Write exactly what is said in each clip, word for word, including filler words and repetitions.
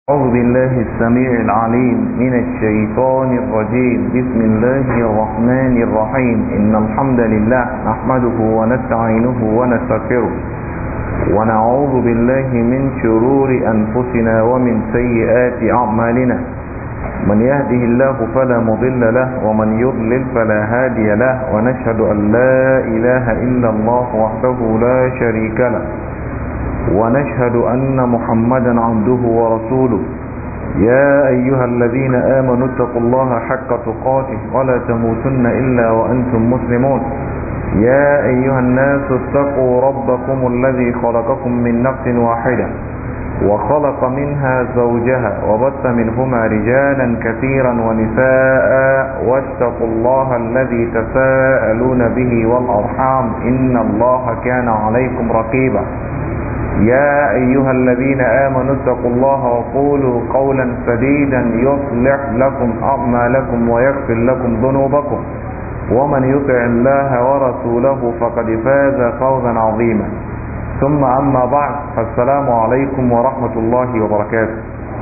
أعوذ بالله السميع العليم من الشيطان الرجيم. بسم الله الرحمن الرحيم. إن الحمد لله نحمده ونستعينه ونستغفره ونعوذ بالله من شرور أنفسنا ومن سيئات أعمالنا. من يهده الله فلا مضل له ومن يضلل فلا هادي له، ونشهد أن لا إله إلا الله وحده لا شريك له، ونشهد أن محمدا عبده ورسوله. يا أيها الذين آمنوا اتقوا الله حق تقاته ولا تموتن إلا وأنتم مسلمون. يا أيها الناس اتقوا ربكم الذي خلقكم من نفس واحدة وخلق منها زوجها وبث منهما رجالا كثيرا ونساء، واتقوا الله الذي تساءلون به والأرحام إن الله كان عليكم رقيبا. يا أيها الذين آمنوا اتقوا الله وقولوا قولا سديدا يصلح لكم أعمالكم ويغفر لكم ذنوبكم، ومن يطع الله ورسوله فقد فاز فوزا عظيما. ثم أما بعد، فالسلام عليكم ورحمة الله وبركاته.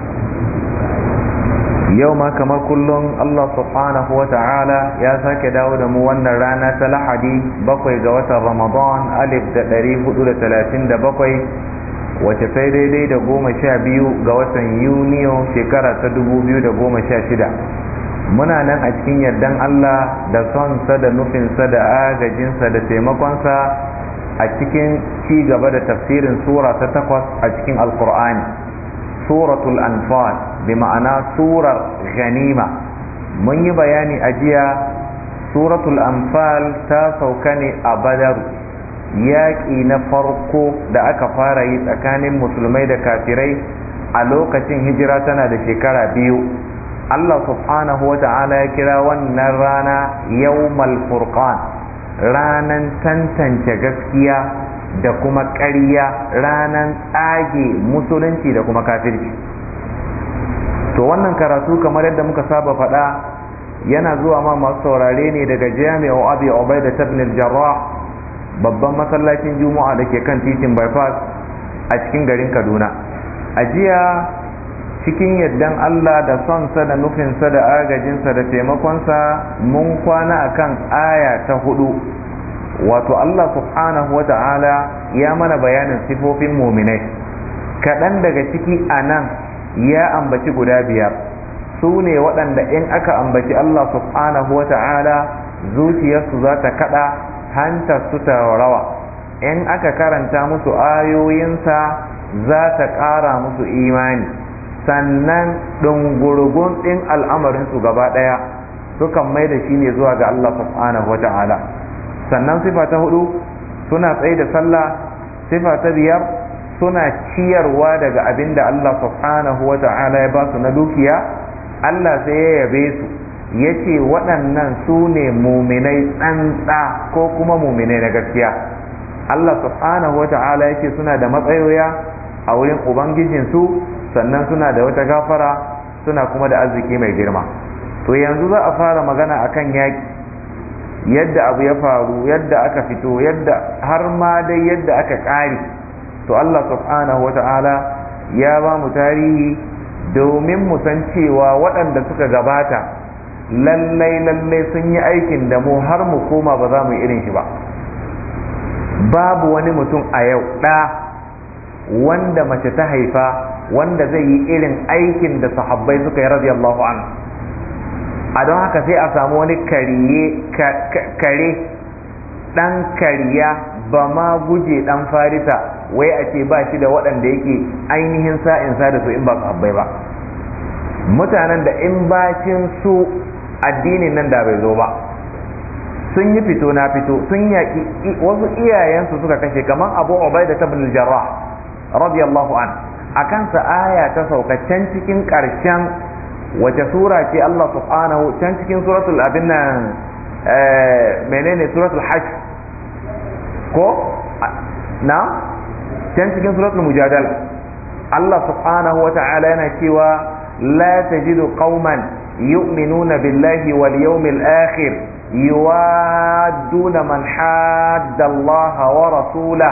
يوم كما كل الله سبحانه وتعالى يا ساك داود موانا رانا تلحدي بقوي جوات رمضان ألف دريه دولة ثلاثين دا بقوي وتفيدي دي دا قوم شابيو جوات يونيو شكرة تدبو بيو دا قوم شاشدا. muna nan a cikin yardan Allah da sonsa da nufinsa da agajinsa da taimakonsa a cikin ci gaba da tafsirin sura ta takwas a cikin alkur'ani, suratul anfal, bi ma'ana surar ganima. mun yi bayani a jiya suratul anfal ta sauka ne a badar, yaƙi na farko da aka fara yi tsakanin musulmai da kafirai a lokacin hijira tana da shekara biyu. Allah subhanahu wa ta'ala ya kira wannan rana yawmal furqan, ranan tantance gaskiya da kuma ƙarya, ranan tsage musulunci da kuma kafirci. to wannan karatu kamar yadda muka saba faɗa yana zuwa ma masu saurare ne daga jami'u abi ubaida ibn al-jarrah, babban masallacin juma'a da ke kan titin bypass a cikin garin kaduna. a jiya cikin yardan Allah da sonsa da nufinsa da agajinsa da taimakonsa mun kwana akan aya ta hudu, wato Allah subhanahu wa ta'ala ya mana bayanin sifofin muminai. kaɗan daga ciki a nan ya ambaci guda biyar, su ne waɗanda in aka ambaci Allah subhanahu wa ta'ala zuciyarsu za ta kaɗa, hantarsu ta rawa. in aka karanta musu ayoyinsa za ta ƙara musu imani, sannan ɗungurgun ɗin al'amarinsu gaba ɗaya sukan mai da shi ne zuwa ga Allah subhanahu wa ta'ala. sannan sifa ta hudu suna tsaye da sallah. sifa ta biyar suna ciyarwa daga abin da Allah subhanahu wa ta'ala ya ba su na dukiya. Allah sai ya yabe su ya ce waɗannan su ne muminai tsantsa ko kuma muminai na gaskiya. Allah subhanahu wa ta'ala ya ce suna da matsayoya a wurin ubangijinsu, sannan suna da wata gafara, suna kuma da arziki mai girma. to yanzu za a fara magana akan yaƙi, yadda abu ya faru, yadda aka fito, yadda har ma dai yadda aka ƙare. to Allah subhanahu wa ta'ala ya ba mu tarihi domin mu san cewa waɗanda suka gabata lallai lallai sun yi aikin da mu har mu koma ba za mu yi irin shi ba. babu wani mutum a yau ɗa wanda mace ta haifa wanda zai yi irin aikin da sahabbai suka yi radiyallahu anhu. a don haka sai a samu wani kare ɗan kariya ba ma guje ɗan farisa wai a ce ba shi da waɗanda yake ainihin sa'insa da su in ba sahabbai ba, mutanen da in bacin su addinin nan da bai zo ba. sun yi fito na fito, sun yaƙi wasu iyayensu suka kashe, kamar abu ubaida ibn al-jarrah radiyallahu an. akan sa aya ta sauka can cikin ƙarshen wace sura ce? Allah subhanahu can cikin suratul abin nan menene suratul hajj ko na can cikin suratul mujadala Allah subhanahu wa ta'ala yana cewa la tajidu qauman yu'minuna billahi wal yawmil akhir yuwadduna man hadda Allah wa rasulahu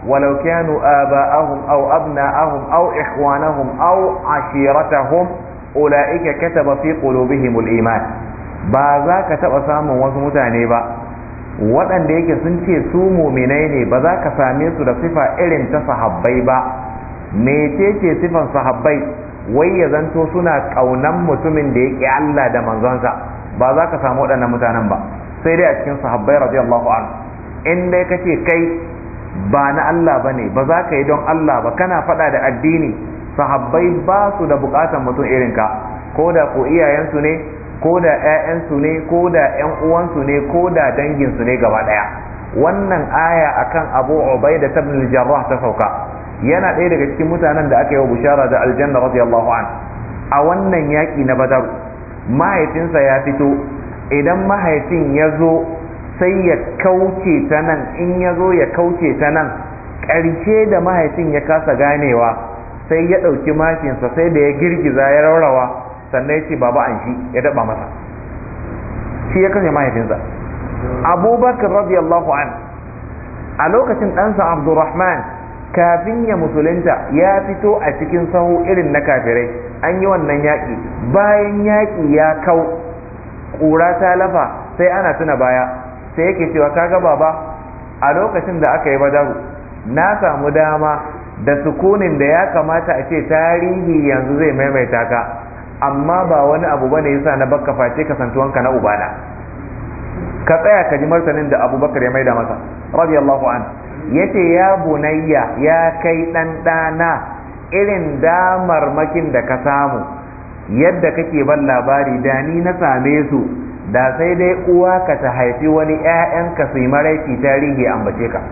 walau kanu aba'ahum aw abna'ahum aw ikhwanahum aw ashiratahum ulaika kataba fi qulubihimul iman. ba za ka taba samun wasu mutane ba waɗanda yake sun ce su muminai ne, ba za ka same su da sifa irin ta sahabbai ba. mecece sifan sahabbai? wai ya zanto suna ƙaunan mutumin da yake Allah da manzonsa. ba za ka samu waɗannan mutanen ba sai dai a cikin sahabbai radiyallahu anhu. in dai kace kai ba na Allah bane, ba za ka yi don Allah ba, kana faɗa da addini, sahabbai ba su da buƙatar mutum irin ka, ko da ko iyayensu ne, ko da ƴaƴansu ne, ko da ƴan uwansu ne, ko da danginsu ne gaba ɗaya. wannan aya akan Abu Ubaida ibn al-Jarrah ta sauka. yana ɗaya daga cikin mutanen da aka yi wa bushara da aljanna radiyallahu an. a wannan yaƙi na Badar mahaifinsa ya fito, idan mahaifin ya zo sai ya kauce ta nan, in ya zo ya kauce ta nan, ƙarshe da mahaifin ya kasa ganewa sai ya ɗauki mashinsa sai da ya girgiza ya raurawa, sannan ya ce baba an shi ya daɓa masa, shi ya kashe mahaifinsa. Abubakar radiyallahu an a lokacin ɗansa Abdurrahman kafin ya musulunta ya fito a cikin sahu irin na kafirai, an yi wannan yaƙi, bayan yaƙi ya kau ƙura ta lafa sai ana tuna baya, sai yake cewa kaga baba, a lokacin da aka yi Badaru na samu dama da sukunin da ya kamata a ce tarihi yanzu zai maimaita ka, amma ba wani abu bane yasa na bakka face kasantuwanka na ubana. ka tsaya ka ji martanin da Abubakar ya maida masa radiyallahu an. yace ya bunayya, ya kai dan dana, irin damarmakin da ka samu yadda kake ban labari da ni na same su, da sai dai uwa ka ta haifi wani ƴaƴanka su yi maraici tarihi ambace ka.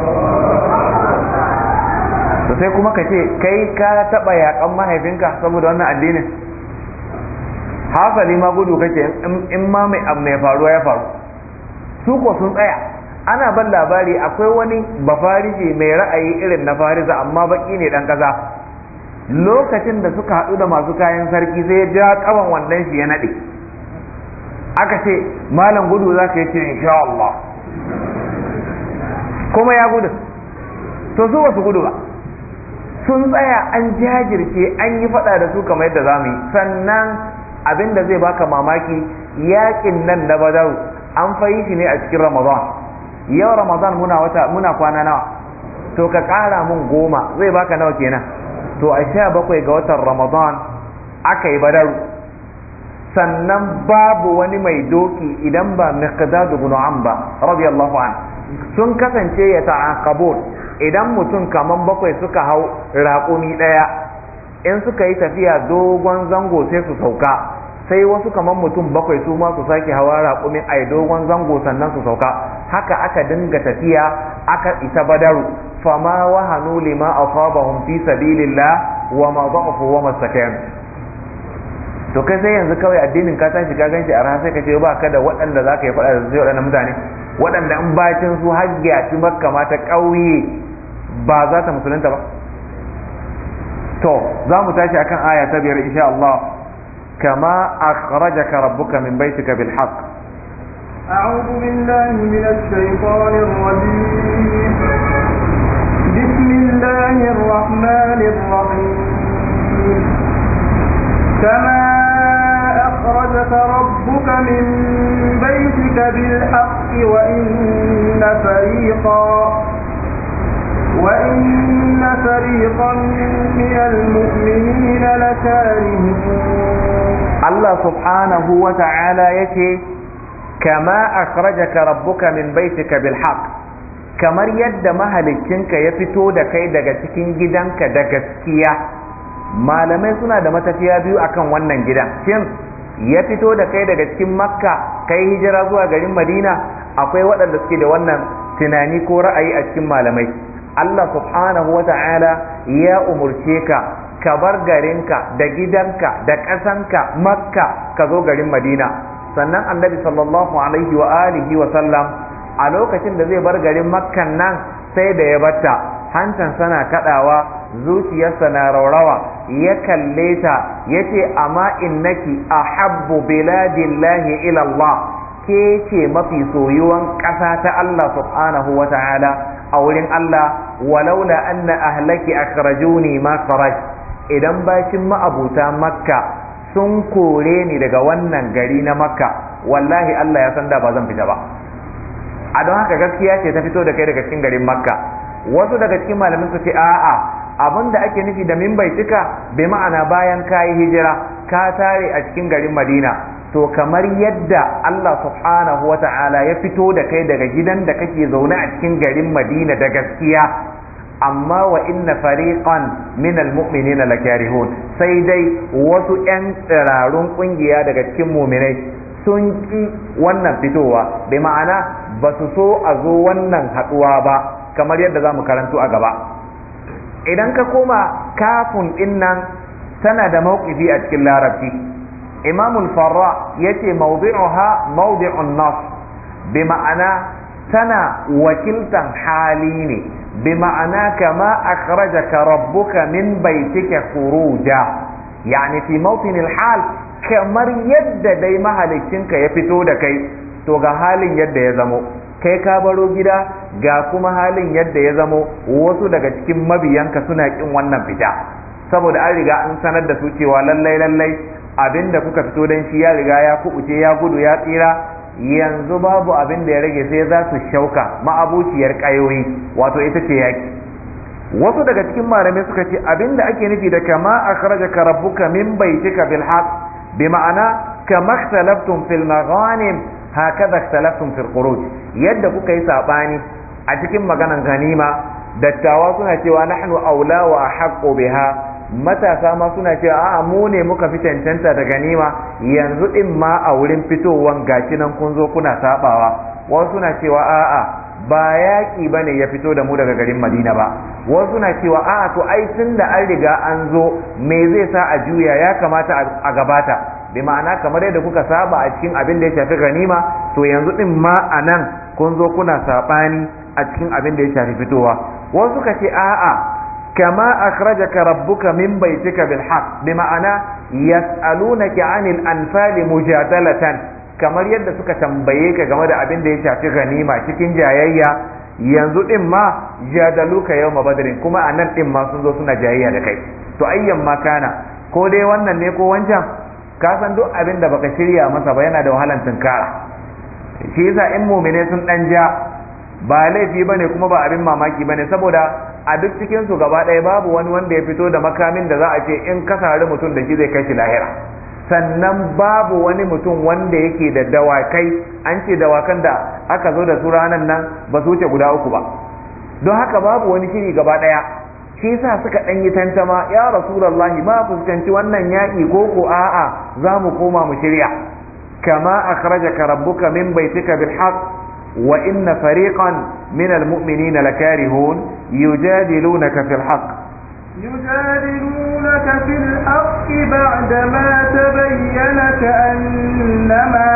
to sai kuma ka ce kai ka taɓa yaƙan mahaifinka saboda wannan addinin? hasali ma gudu kake in ma mai abu mai faruwa ya faru. su ko sun tsaya, ana ban labari akwai wani bafarije mai ra'ayi irin na Farisa amma baki ne dan ƙasa. lokacin da suka haɗu da masu kayan sarki sai ya ja kaban wannan shi ya naɗe, aka ce malam gudu za ka yi ce insha Allah, kuma ya gudu. to su ba su gudu ba, sun tsaya an jajirce, an yi faɗa da su kamar yadda za mu yi. sannan abin da zai baka mamaki, yaƙin nan na Badar an fayi shi ne a cikin Ramadan. yau Ramadan muna wata muna kwana nawa? to ka ƙara mun goma zai baka nawa kenan? to a sha bakwai ga watan Ramadan aka yi Badar. sannan babu wani mai doki idan ba Miqdad ibn Amba radiyallahu an. sun kasance ya ta'aqabun, idan mutum kaman bakwai suka hau raƙumi ɗaya, in suka yi tafiya dogon zango sai su sauka, sai wasu kaman mutum bakwai su ma su sake hawa raƙumin ai dogon zango sannan su sauka. haka aka dinga tafiya aka isa Badaru. fama wahanu lima asabahum fi sabilillah wa ma da'afu wa mastakanu. to kai sai yanzu kawai addinin ka tashi ka ganshi a ran sai ka ce ba ka da waɗanda za ka yi faɗa da su waɗannan mutane waɗanda in bacin su hajjiya ci makka ma ta ƙauye ba za ta musulunta ba. to za mu tashi akan aya ta biyar insha Allah. kama akhrajaka rabbuka min baitika bil haqq. أعوذ بالله من الشيطان الرجيم. بسم الله الرحمن الرحيم. كما أخرجك ربك من بيتك بالحق وإن فريقا وإن فريقا من المؤمنين لكارهون. الله سبحانه وتعالى يتي كما أخرجك ربك من بيتك بالحق، kamar yadda mahalicinka ya fito da kai daga cikin gidanka da gaskiya. malamai suna da matafiya biyu akan wannan gidan. shin ya fito da kai daga cikin makka kai hijira zuwa garin madina? akwai waɗanda suke da wannan tunani ko ra'ayi a cikin malamai. Allah subhanahu wa ta'ala ya umurce ka ka bar garinka da gidanka da ƙasanka makka ka zo garin madina. sannan annabi sallallahu alaihi wa alihi wa sallam a lokacin da zai bar garin makkan nan sai da ya batta, hantan sana kadawa, zuciyarsa na raurawa, ya kalle ta yace amma innaki ahabbu biladillahi ila Allah, ke ce mafi soyuwan ƙasa ta Allah subhanahu wa ta'ala a wurin Allah walaula anna ahlaki akhrajuni ma kharaj, idan bacin ma'abuta makka sun kore ni daga wannan gari na makka, wallahi Allah ya san da ba zan fita ba. A don haka gaskiya ce ta fito da kai daga cikin garin makka. Wasu daga cikin malamin su ce a'a, abin da ake nufi da min baitika bi ma'ana bayan kayi hijira ka tare a cikin garin madina, to kamar yadda Allah subhanahu wa ta'ala ya fito da kai daga gidan da kake zaune a cikin garin madina da gaskiya, amma wa inna fariqan min almu'minina lakarihun, sai dai wasu 'yan tsirarun kungiya daga cikin mu'minai sun ki wannan fitowa, bi ma'ana ba su so a zo wannan haduwa ba, kamar yadda za mu karanto a gaba. Idan ka koma kafin dinnan tana da mawqifi a cikin larabci. Imamul Farra yace mawdi'uha mawdi'un nas, bi ma'ana tana wakiltan hali ne, bi ma'ana kama akhrajaka rabbuka min baitika khuruja, yani fi mawtinil hal, kamar yadda dai mahalicinka ya fito da kai, to ga halin yadda ya zamo kai ka baro gida, ga kuma halin yadda ya zamo wasu daga cikin mabiyanka suna kin wannan fita, saboda an riga an sanar da su cewa lallai lallai abinda kuka fito dan shi ya riga ya kubuce ya gudu ya tsira, yanzu babu abin da ya rage sai za su shauka ma'abuciyar kayoyi, wato ita ce yaki. Wasu daga cikin malamai suka ce abinda ake nufi da kama akhrajaka rabbuka min baitika bil haqq, bi ma'ana kama ikhtalaftum fil maghanim hakaza ikhtalaftum fil khuruj, yadda kuka yi sabani a cikin maganan ganima, dattawa suna cewa nahnu aula wa ahqqu biha, matasa ma suna cewa a'a mu ne muka fi cancanta da ganima, yanzu din ma a wurin fitowan gashi nan kun zo kuna sabawa. Wasu suna cewa a'a ba yaƙi bane ya fito da mu daga garin Madina ba, wasu suna cewa a'a to ai tun da an riga an zo me zai sa a juya, ya kamata a gabata, bi ma'ana kamar yadda kuka saba a cikin abin da ya shafi ganima, to yanzu din ma a nan kun zo kuna saɓani a cikin abin da ya shafi fitowa. Wasu suka ce a'a kama akhrajaka rabbuka min baitika bil haqq, bi ma'ana yas'alunaka 'anil anfali mujadalatan, kamar yadda suka tambaye ka game da abin da ya shafi ganima cikin jayayya, yanzu din ma jadaluka yawma badrin, kuma a nan din ma sun zo suna jayayya da kai. To ayyan ma kana, ko dai wannan ne ko wancan, ka san duk abin da baka shirya masa ba yana da wahalan tunkara. Shi yasa in mu'mine sun dan ja ba laifi bane kuma ba abin mamaki bane, saboda a duk cikin su gaba ɗaya babu wani wanda ya fito da makamin da za a ce in ka sari mutum da shi zai kai shi lahira, sannan babu wani mutum wanda yake da dawakai, an ce dawakan da aka zo da su ranan nan ba su wuce guda uku ba, don haka babu wani shiri gaba ɗaya. Shi yasa suka ɗan yi tantama, ya rasulullahi ma fuskanci wannan yaƙi ko ko a'a za mu koma mu shirya. Kama akhrajaka rabbuka min baitika bil haqq wa inna fariqan min al mu'minina lakarihun yujadilunaka fil haqq يجادلونك في الحق بعدما تبين كأنما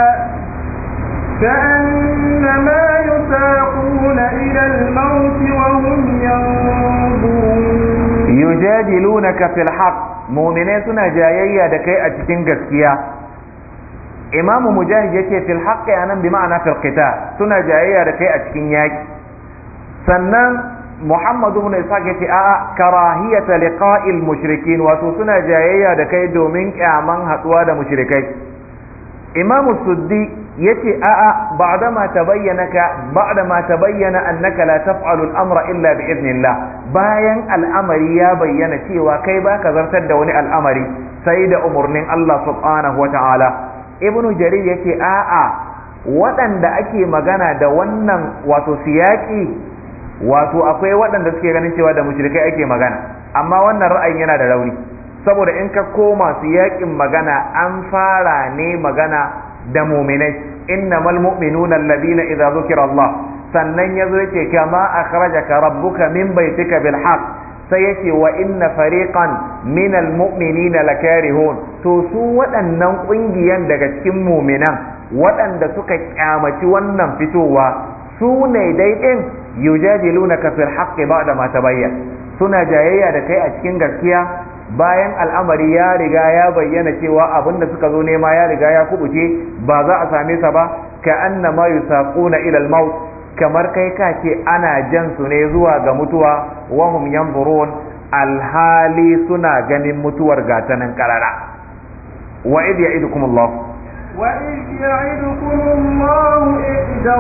كأنما يساقون إلى الموت وهم ينظرون. يجادلونك في الحق، مؤمنين سنة جايية دكي أتكين قسكيا. إمام مجاهد يكي في الحق أنا بمعنى في القتال، سنة جايية دكي أتكين ياك. سنن محمد بن إسحاق يتي آآ كراهية لقاء المشركين، وسوسنا جايية دكي دومينك أعمان هتوا دا مشركي. إمام السدي يتي آآ بعدما تبينك بعدما تبين أنك لا تفعل الأمر إلا بإذن الله، باين الأمر يا بيّن شيوا كيبا كذرت دوني الأمر سيد أمرنين الله سبحانه وتعالى. ابن جرير يتي آآ waɗanda ake magana da wannan wato siyaki, wato akwai waɗanda suke ganin cewa da mushrikai ake magana, amma wannan ra'ayin yana da rauni, saboda in ka koma su yaƙin magana an fara ne magana da mu'minai, innamal mu'minuna alladhina idza dhukira Allah, sannan yazo yake kama akhrajaka rabbuka min baitika bil haqq, sai yake wa inna fariqan minal mu'minina lakarihun. To su waɗannan ƙungiyan daga cikin mu'minan waɗanda suka kyamaci wannan fitowa su ne dai din yujadilunaka fil haqqi ba'da ma tabayyan, suna jayayya da kai a cikin gaskiya bayan al'amari ya riga ya bayyana cewa abinda suka zo nema ya riga ya kubuce ba za a same sa ba. ka annama yusaquna ila al-maut, kamar kai ka ce ana jan su ne zuwa ga mutuwa wa hum yanzurun alhali suna ganin mutuwar gatanan karara wa idh ya'idukum Allah wa idh ya'idukum Allah ihda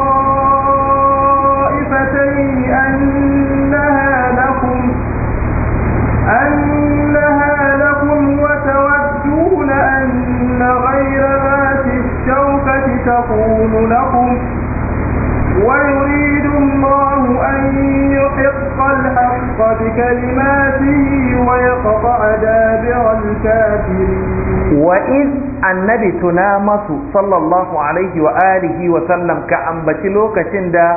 الطائفتين أنها لكم أنها لكم وتودون أن غير ذات الشوكة تكون لكم ويريد الله أن يحق الحق بكلماته ويقطع دابر الكافرين وإذ النبي تنامس صلى الله عليه وآله وسلم كأنبتلوك شندا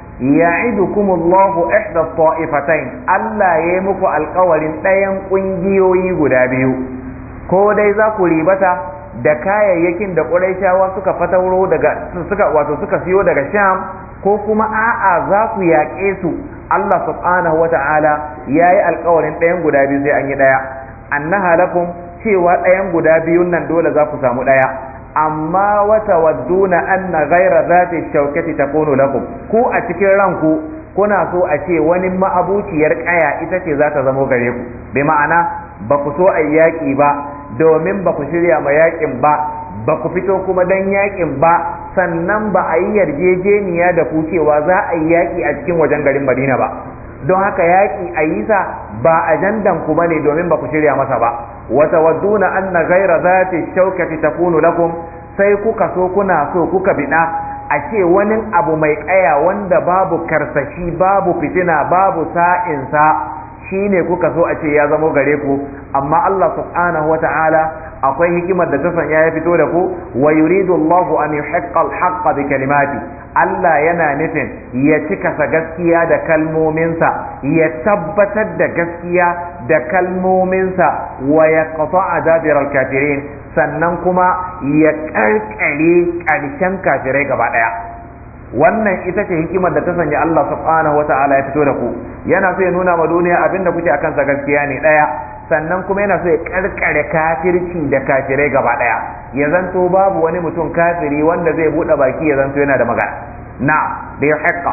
يعدكم الله إحدى الطائفتين ألا يمك القول تيم قنجيوي قدابيو ko dai za ku ribata da kayayyakin da Qurayshawa suka fatauro daga suka wato suka siyo daga Sham ko kuma a'a za ku yaƙe su. Allah subhanahu wata'ala yayi alƙawarin ɗayan guda biyu sai an yi ɗaya, annaha lakum cewa ɗayan guda biyun nan dole za ku samu ɗaya, amma wata wadduna anna ghayra zati shaukati takunu lakum, ku a cikin ranku kuna so a ce wani ma'abuciyar ƙaya ita ce za ta zamo gare ku, bi ma'ana ba ku so a yaƙi ba domin ba ku shirya ma yaƙin ba, ba ku fito kuma don yaƙin ba, sannan ba a yi yarjejeniya da ku cewa za a yi yaƙi a cikin wajen garin Madina ba, don haka yaƙi a yi sa ba ajandan ku bane domin ba ku shirya masa ba. Wata wadduna anna ghaira zati shaukati takunu lakum, sai kuka so kuna so kuka biɗa a ce wani abu mai ƙaya wanda babu karsashi babu fitina babu sa'insa shine kuka so a ce ya zamo gare ku, amma Allah subhanahu wata'ala akwai hikimar da ta sanya ya fito da ku. Wa yuridu Allahu an yuhiqqa al-haqqa bi kalimati, Allah yana nufin ya cika sa gaskiya da kalmominsa, ya tabbatar da gaskiya da kalmominsa, wa yaqta'a dabir al-kafirin, sannan kuma ya karkare ƙarshen kafirai gaba daya. Wannan ita ce hikimar da ta sanya Allah subhanahu wata'ala ya fito da ku, yana so ya nuna ma duniya abinda kuke akan sa gaskiya ne daya, sannan kuma yana so ya karkare kafirci da kafirai gaba daya, ya zanto babu wani mutum kafiri wanda zai bude baki ya zanto yana da magana. Na da ya haƙƙa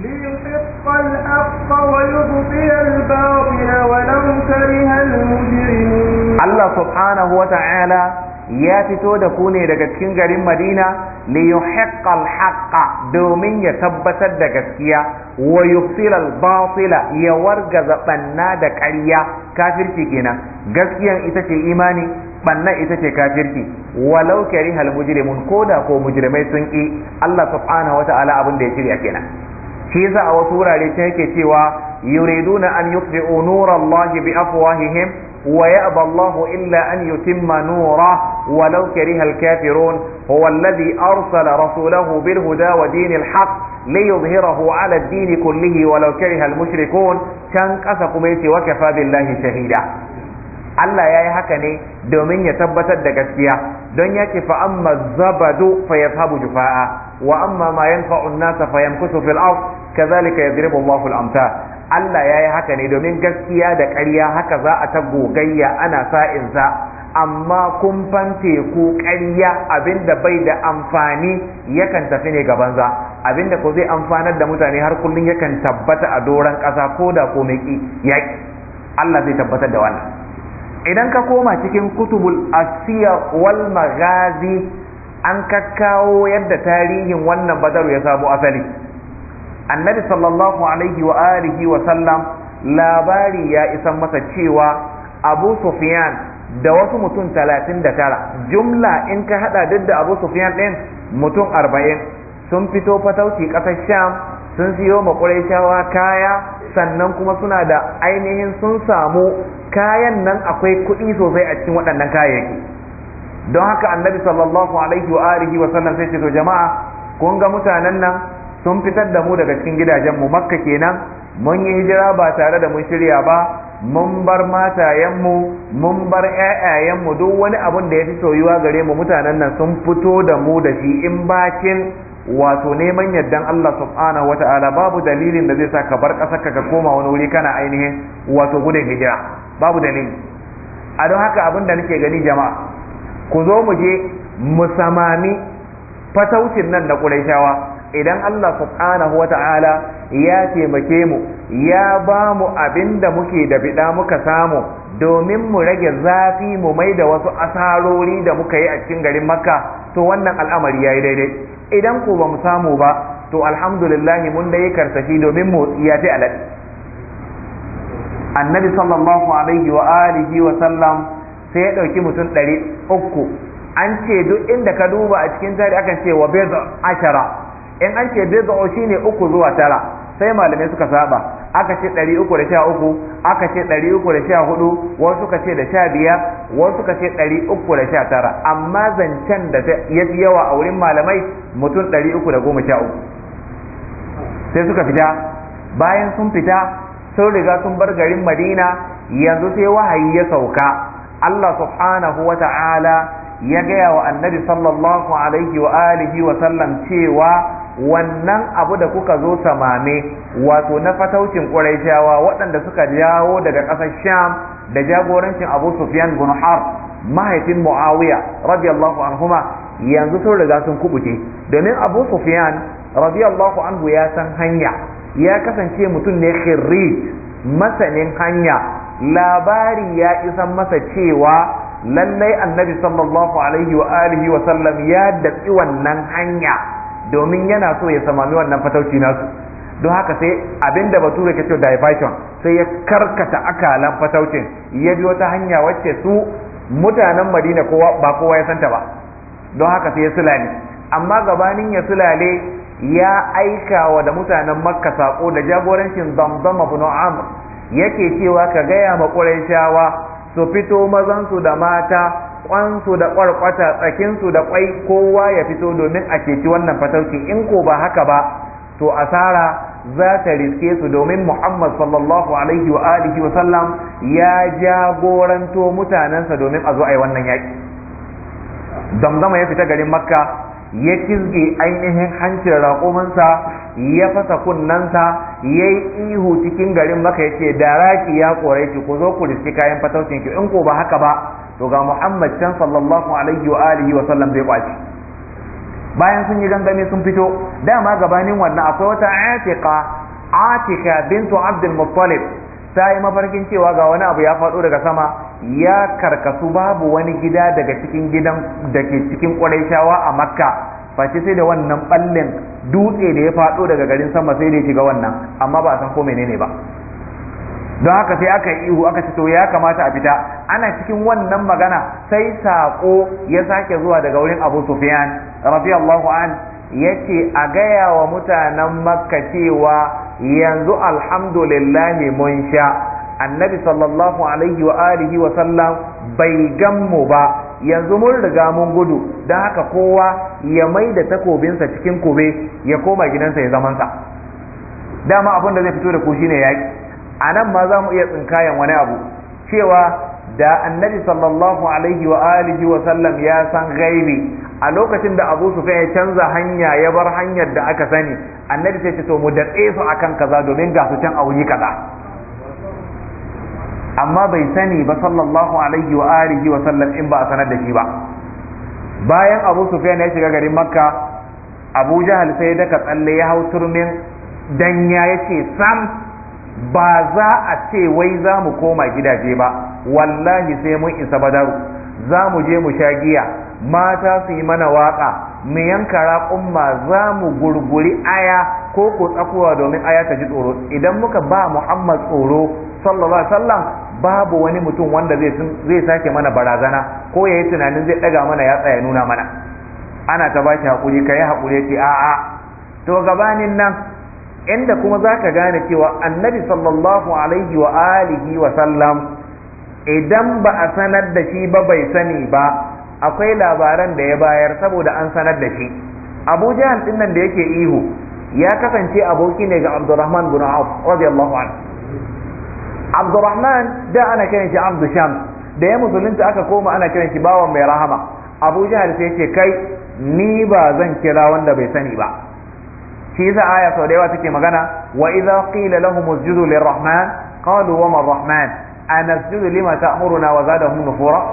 ليحق الحق ويبطل الباطل ولو كره المجرمون. Allah subhanahu wata'ala ya fito da ku ne daga cikin garin Madina li yuhiqqa al-haqqa domin ya tabbatar da gaskiya wa yubtila al-batila ya wargaza banna da ƙarya, kafirci kenan. Gaskiyan ita ce imani, banna ita ce kafirci. Walau karihal mujrimun, koda ko mujrimai sun ki, Allah subhanahu wata'ala abin da ya shirya kenan. Shi yasa a wasu wurare ta yake cewa yuriduna an yutfi'u nurallahi bi afwahihim ويأبى الله إلا أن يتم نوره ولو كره الكافرون هو الذي أرسل رسوله بالهدى ودين الحق ليظهره على الدين كله ولو كره المشركون كان قسق ميتي وكفى بالله شهيدا. Allah ya yi haka ne domin ya tabbatar da gaskiya, don ya ce fa'amma zabadu fa yadhhabu jufa'a wa amma ma yanfa'u an-nasa fa yamkutu fil ard kadhalika yadribu Allahu al-amthal. Allah ya yi haka ne domin gaskiya da ƙarya haka za a ta gogayya ana sa'insa, amma kumfan teku ƙarya abinda bai da amfani yakan tafi ne gabanza, abinda ko zai amfanar da mutane har kullum yakan tabbata a doron ƙasa ko da ko mai yaƙi. Allah zai tabbatar da wannan. Idan ka koma cikin kutubul asiyar wal maghazi an kakkawo yadda tarihin wannan badaru ya samu asali. Annabi sallallahu alaihi wa alihi wa sallam labari ya isan masa cewa Abu Sufyan da wasu mutum talatin da tara, jumla in ka hada duk da Abu Sufyan ɗin mutum arba'in, sun fito fatauci ƙasar Sham, sun siyo ma Qurayshawa kaya, sannan kuma suna da ainihin sun samu kayan nan akwai kuɗi sosai a cikin waɗannan kayayyaki. Don haka Annabi sallallahu alaihi wa alihi wa sallam sai ce to jama'a kun ga mutanen nan sun fitar da mu daga cikin gidajenmu Makka kenan, mun yi hijira ba tare da mun shirya ba, mun bar matayenmu mun bar ƴaƴayenmu, duk wani abun da ya fi soyuwa gare mu mutanen nan sun fito da mu da shi, in bakin wato neman yardan Allah subhanahu wata'ala babu dalilin da zai sa ka bar ƙasar ka koma wani wuri kana ainihin wato gudun hijira, babu dalili. A don haka abin da nake gani jama'a, ku zo mu je mu samami fataucin nan na Qurayshawa, idan Allah subhanahu wata'ala ya taimake mu ya ba mu abin da muke da bida muka samu domin mu rage zafi mu mai da wasu asarori da muka yi a cikin garin makka to wannan al'amari ya yi daidai. Idan ko ba mu samu ba to alhamdulillah mun da yi karsashi domin mu ya fi alaɗi. Annabi sallallahu alaihi wa alihi wa sallam sai ya ɗauki mutum ɗari uku. An ce duk inda ka duba a cikin tari akan ce wa bid'a ashara, in an ce bid'a shine uku zuwa tara, sai malamai suka saba aka ce ɗari uku da sha uku, aka ce ɗari uku da sha hudu, wasu suka ce da sha biyar, wasu suka ce ɗari uku da sha tara, amma zancen da ya fi yawa a wurin malamai mutum ɗari uku da goma sha uku. Sai suka fita, bayan sun fita sun riga sun bar garin Madina, yanzu sai wahayi ya sauka. Allah subhanahu wa ta'ala ya gaya wa annabi sallallahu alaihi wa alihi wa sallam cewa wannan abu da kuka zo samame wato na fataucin Qurayshawa waɗanda suka jawo daga ƙasar Sham da jagorancin Abu Sufyan bin Harb mahaifin Muawiya radiyallahu anhuma yanzu sun riga sun kubuce, domin Abu Sufyan radiyallahu anhu ya san hanya, ya kasance mutum ne khirrij masanin hanya, labari ya isan masa cewa lallai annabi sallallahu alaihi wa alihi wa sallam ya datsi wannan hanya domin yana so ya samami wannan fatauci nasu. Don haka sai abinda bature ke cewa diversion, sai ya karkata akalan fataucin ya bi wata hanya wacce su mutanen Madina kowa ba kowa ya santa ba. Don haka sai ya sulale, amma gabanin ya sulale ya aika wa da mutanen Makka sako da jagorancin Damdam ibn Amr, yake cewa ka gaya ma Qurayshawa su fito mazansu da mata, kwansu da kwarkwata, tsakinsu da kwai, kowa ya fito domin a ceci wannan fatauci. In ko ba haka ba to asara za ta riske su, domin Muhammad sallallahu alaihi wa alihi wa sallam ya jagoranto mutanensa domin a zo a yi wannan yaƙi. Damdama ya fita garin Makka, ya kizge ainihin hancin raƙumansa, ya fasa kunnensa, ya yi ihu cikin garin Makka ya ce da raki ya kore ki, ku zo ku riski kayan fataucin ki, in ko ba haka ba to ga Muhammad can sallallahu alaihi wa alihi wa sallam zai kwaci. Bayan sun yi gangami sun fito, dama gabanin wannan akwai wata Atiqa Atika bintu Abdul Muttalib, ta yi mafarkin cewa ga wani abu ya faɗo daga sama ya karkasu, babu wani gida daga cikin gidan da ke cikin Qurayshawa a Makka face sai da wannan ballin dutse da ya faɗo daga garin sama sai da ya shiga wannan, amma ba a san ko menene ba. Don haka sai aka yi ihu aka ce to ya kamata a fita. Ana cikin wannan magana sai saƙo ya sake zuwa daga wurin Abu Sufyan radiyallahu an, yace a gaya wa mutanen Makka cewa yanzu alhamdulillahi mun sha, annabi sallallahu alaihi wa alihi wa sallam bai gan mu ba, yanzu mun riga mun gudu, don haka kowa ya mai da takobinsa cikin kube ya koma gidansa ya zamansa. Dama abin da zai fito da ku shine yaƙi. A nan ma za mu iya tsinkayen wani abu cewa da annabi sallallahu alaihi wa alihi wa sallam ya san gaibi a lokacin da Abu Sufyan ya canza hanya ya bar hanyar da aka sani, annabi sai ce to mu datse su akan kaza domin ga su can a wuri kaza. Amma bai sani ba sallallahu alaihi wa alihi wa sallam in ba a sanar da shi ba. Bayan Abu Sufyan ya shiga garin Makka, Abu Jahal sai daka tsalle ya hau turmin danya yace sam ba za a ce wai za mu koma gidaje ba, wallahi sai mun isa Badaru, za mu je mu sha giya, mata su yi mana waka, mu yanka raƙumma, za mu gurguri aya ko ko tsakuwa domin aya ta ji tsoro. Idan muka ba Muhammad tsoro sallallahu alaihi wasallam, babu wani mutum wanda zai zai sake mana barazana ko yayi tunanin zai daga mana ya tsaya nuna mana. Ana ta bashi hakuri, kai hakuri, ce a'a. To gabanin nan inda kuma za ka gane cewa annabi sallallahu alaihi wa alihi wa sallam idan ba a sanar da shi ba bai sani ba, akwai labaran da ya bayar saboda an sanar da shi. Abu Jahal din nan da yake ihu ya kasance aboki ne ga Abdurrahman bin Auf radiyallahu anhu. Abdurrahman da ana kiran shi Abdu Shams, da ya musulunta aka koma ana kiran shi bawan mai rahama. Abu Jahal sai ce kai ni ba zan kira wanda bai sani ba. shi yasa aya sau da yawa take magana wa idza qila lahum usjudu lirrahman qalu wa ma arrahman anasjudu lima ta'muruna wa zadahum nufura.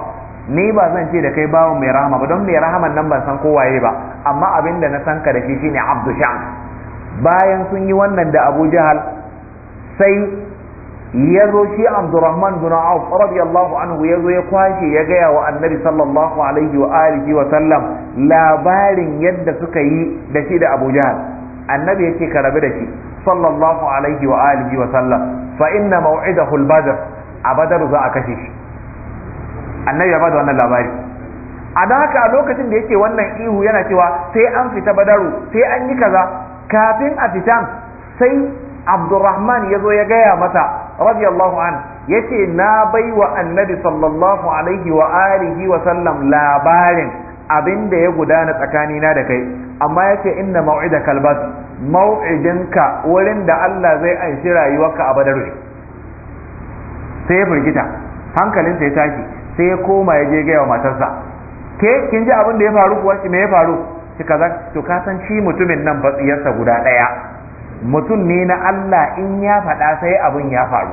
ni ba zan ce da kai bawan mai rahama ba, don mai rahaman nan ban san kowaye ba, amma abin da na san ka da shi shine Abdu Shams. Bayan sun yi wannan da Abu Jahal, sai ya zo shi Abdurrahman bin Auf radiyallahu anhu ya zo ya kwashe ya gaya wa Annabi sallallahu alaihi wa alihi wa sallam labarin yadda suka yi da shi da Abu Jahal. Annabi yake ka rabu da shi sallallahu alaihi wa alihi wa sallam, fa inna maw'idahu al-badr, a badar za a kashe shi. Annabi ya bada wannan labari. A don haka a lokacin da yake wannan ihu yana cewa sai an fita badaru, sai an yi kaza, kafin a fitan sai Abdurrahman ya zo ya gaya masa radiyallahu an, yace na bai wa Annabi sallallahu alaihi wa alihi wa sallam labarin abin da ya gudana tsakanina da kai, amma yace inna maw'idaka al-badr, maw'idinka wurin da Allah zai anshi rayuwarka a badaru. Sai ya firgita, hankalinsa ya tashi, sai ya koma ya je gaya wa matarsa, ke kin ji abin da ya faru kuwa? me ya faru? shi kaza. To ka san shi mutumin nan batsiyarsa guda ɗaya, mutum ne na Allah, in ya faɗa sai abin ya faru.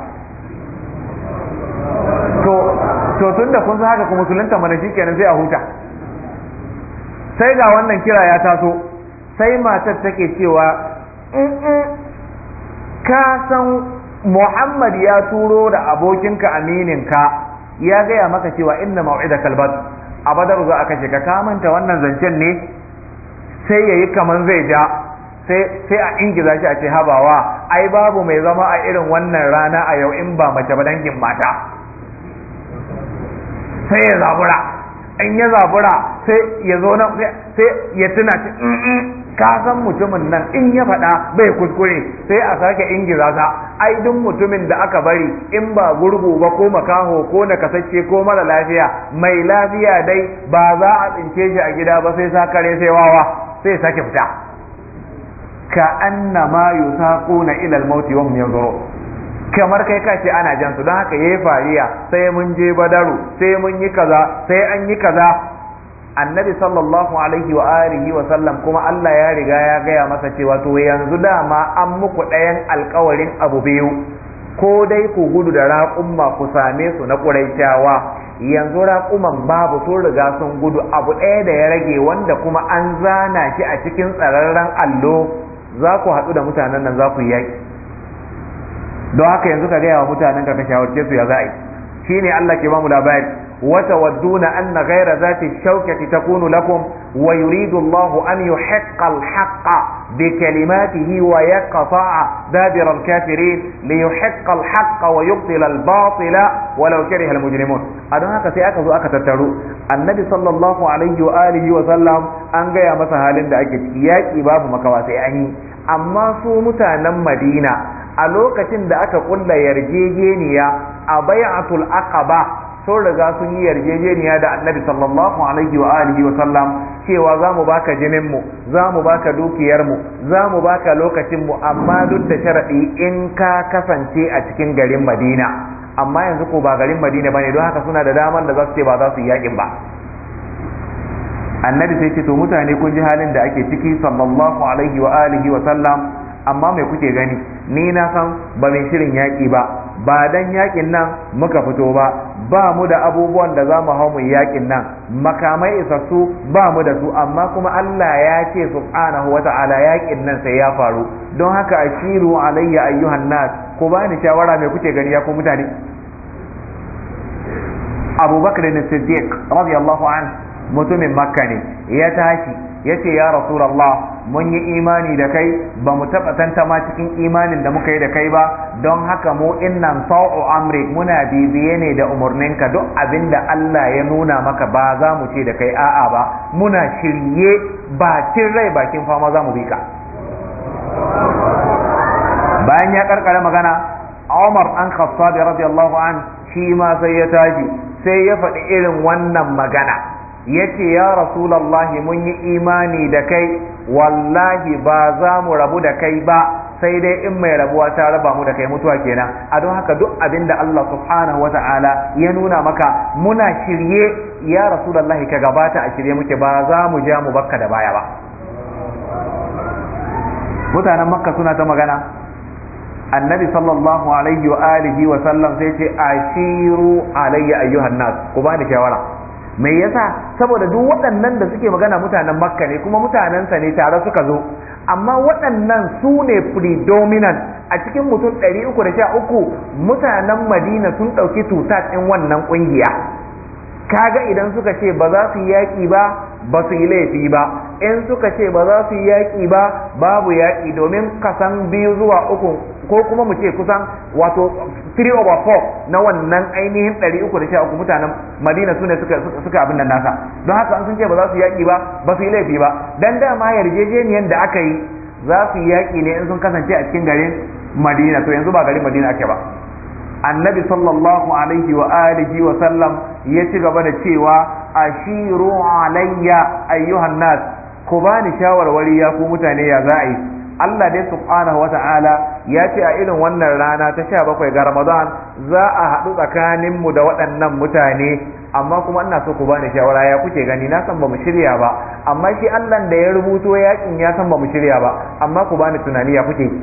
to to tunda kun san haka kuma musulunta mana shikenan sai a huta. Sai ga wannan kira ya taso, sai matar take cewa in ka san Muhammad ya turo da abokinka amininka ya gaya maka cewa inna mau'idaka al-badr, a badar za a kashe ka, ka manta wannan zancen ne? Sai yayi kaman zai ja, sai sai a ingiza shi a ce habawa, ai babu mai zama a irin wannan rana a yau in ba mace ba dangin mata. Sai ya zabura, in ya zabura sai ya zo nan sai ya tuna shi, ka san mutumin nan in ya faɗa bai kuskure, sai a sake ingiza sa. Ai duk mutumin da aka bari in ba gurgu ba ko makaho ko nakasacce ko mara lafiya, mai lafiya dai ba za a tsince shi a gida ba sai sakare sai wawa, sai sake fita. Ka annama yusaquna ila al-maut wa hum yanzurun, kamar kai kace ana jan su. Don haka yayi fariya, sai mun je Badaru, sai mun yi kaza, sai an yi kaza. Annabi sallallahu alaihi wa alihi wa sallam kuma Allah ya riga ya gaya masa cewa to yanzu dama an muku ɗayan alkawarin abu biyu, ko dai ku gudu da raƙumma ku same su na Quraishawa, yanzu raƙuman babu, sun riga sun gudu. Abu ɗaya da ya rage, wanda kuma an zana shi a cikin tsararren allo, za ku haɗu da mutanen nan za ku yi yaƙi. Don haka yanzu ka gaya wa mutanen ka ka shawarce su ya za'a yi. Shine Allah ke ba mu labari, وتودون أن غير ذات الشوكة تكون لكم ويريد الله أن يحق الحق بكلماته ويقطع دابر الكافرين ليحق الحق ويبطل الباطل ولو كره المجرمون. أدوها كسيأكا زؤكا تترو النبي صلى الله عليه وآله وسلم أنجا يا مسهال دأكت ياكي باب مكواسي أني أما سومتا نم مدينة ألوكة دأكا قل يرجيجينيا أبيعة الأقبة، sun riga sun yi yarjejeniya da Annabi sallallahu alaihi wa alihi wa sallam cewa za mu baka jinin mu, za mu baka dukiyar mu, za mu baka lokacin mu, amma duk da sharadi in ka kasance a cikin garin Madina. Amma yanzu ko ba garin Madina bane, don haka suna da daman da za su ce ba za su yi yakin ba. Annabi sai ce to mutane kun ji halin da ake ciki sallallahu alaihi wa alihi wa sallam, amma me kuke gani? Ni na san ba mai shirin yaki ba, ba dan yakin nan muka fito ba, ba mu da abubuwan da za mu hau mu yakin nan, makamai isassu ba mu da su, amma kuma Allah ya ce subhanahu wata'ala yakin nan sai ya faru. Don haka ashiru alayya ayyuhan nas, ku bani shawara me kuke gani ya ku mutane? Abu Bakr as-Siddiq radiyallahu anhu mutumin Makka ne, ya tashi yace ya Rasulullah, mun yi imani da kai, ba mu taɓa tantama cikin imanin da muka yi da kai ba, don haka mu innan sau'u amri, muna bibiye ne da umarninka, duk abinda Allah ya nuna maka ba za mu ce da kai a'a ba, muna shirye bakin rai bakin fama za mu bi ka. Bayan ya karkare magana, Umar an Khattab radiyallahu an shi ma sai ya tashi, sai ya faɗi irin wannan magana, yace ya Rasulullahi, mun yi imani da kai, wallahi ba za mu rabu da kai ba, sai dai in mai rabuwa ta raba mu da kai, mutuwa kenan. A don haka duk abin da Allah subhanahu wata'ala ya nuna maka muna shirye ya Rasulullahi, ka gabata a shirye muke, ba za mu ja mu bakka da baya ba. Mutanen Makka suna ta magana, Annabi sallallahu alaihi wa alihi wa sallam sai ce ashiru alayya ayyuhan nas, ku bani shawara. me yasa saboda duk waɗannan da suke magana mutanen makka ne kuma mutanensa ne tare suka zo, amma waɗannan su ne predominant a cikin mutum ɗari uku da sha uku. Mutanen madina sun ɗauki tuta ɗin wannan ƙungiya. Kaga idan suka ce ba za su yi yaƙi ba ba su yi laifi ba, in suka ce ba za su yi yaƙi ba babu yaƙi, domin kasan biyu zuwa uku ko kuma mu ce kusan wato three over four na wannan ainihin ɗari uku da sha uku mutanen madina su ne suka suka abin nan nasa. Don haka an sun ce ba za su yi yaƙi ba ba su yi laifi ba, dan dama yarjejeniyar da aka yi za su yi yaƙi ne in sun kasance a cikin garin madina. To yanzu ba garin madina ake ba. Annabi sallallahu alaihi wa alihi wa sallam ya ci gaba da cewa ashiru alayya ayyuhan nas, ku bani shawarwari ya ku mutane ya za a yi. Allah dai subhanahu wa ta'ala ya ce a irin wannan rana ta sha bakwai ga Ramadan za a haɗu tsakanin mu da waɗannan mutane, amma kuma ina so ku bani shawara ya kuke gani. Na san ba mu shirya ba, amma shi Allah da ya rubuto yakin ya san ba mu shirya ba, amma ku bani tunani ya kuke.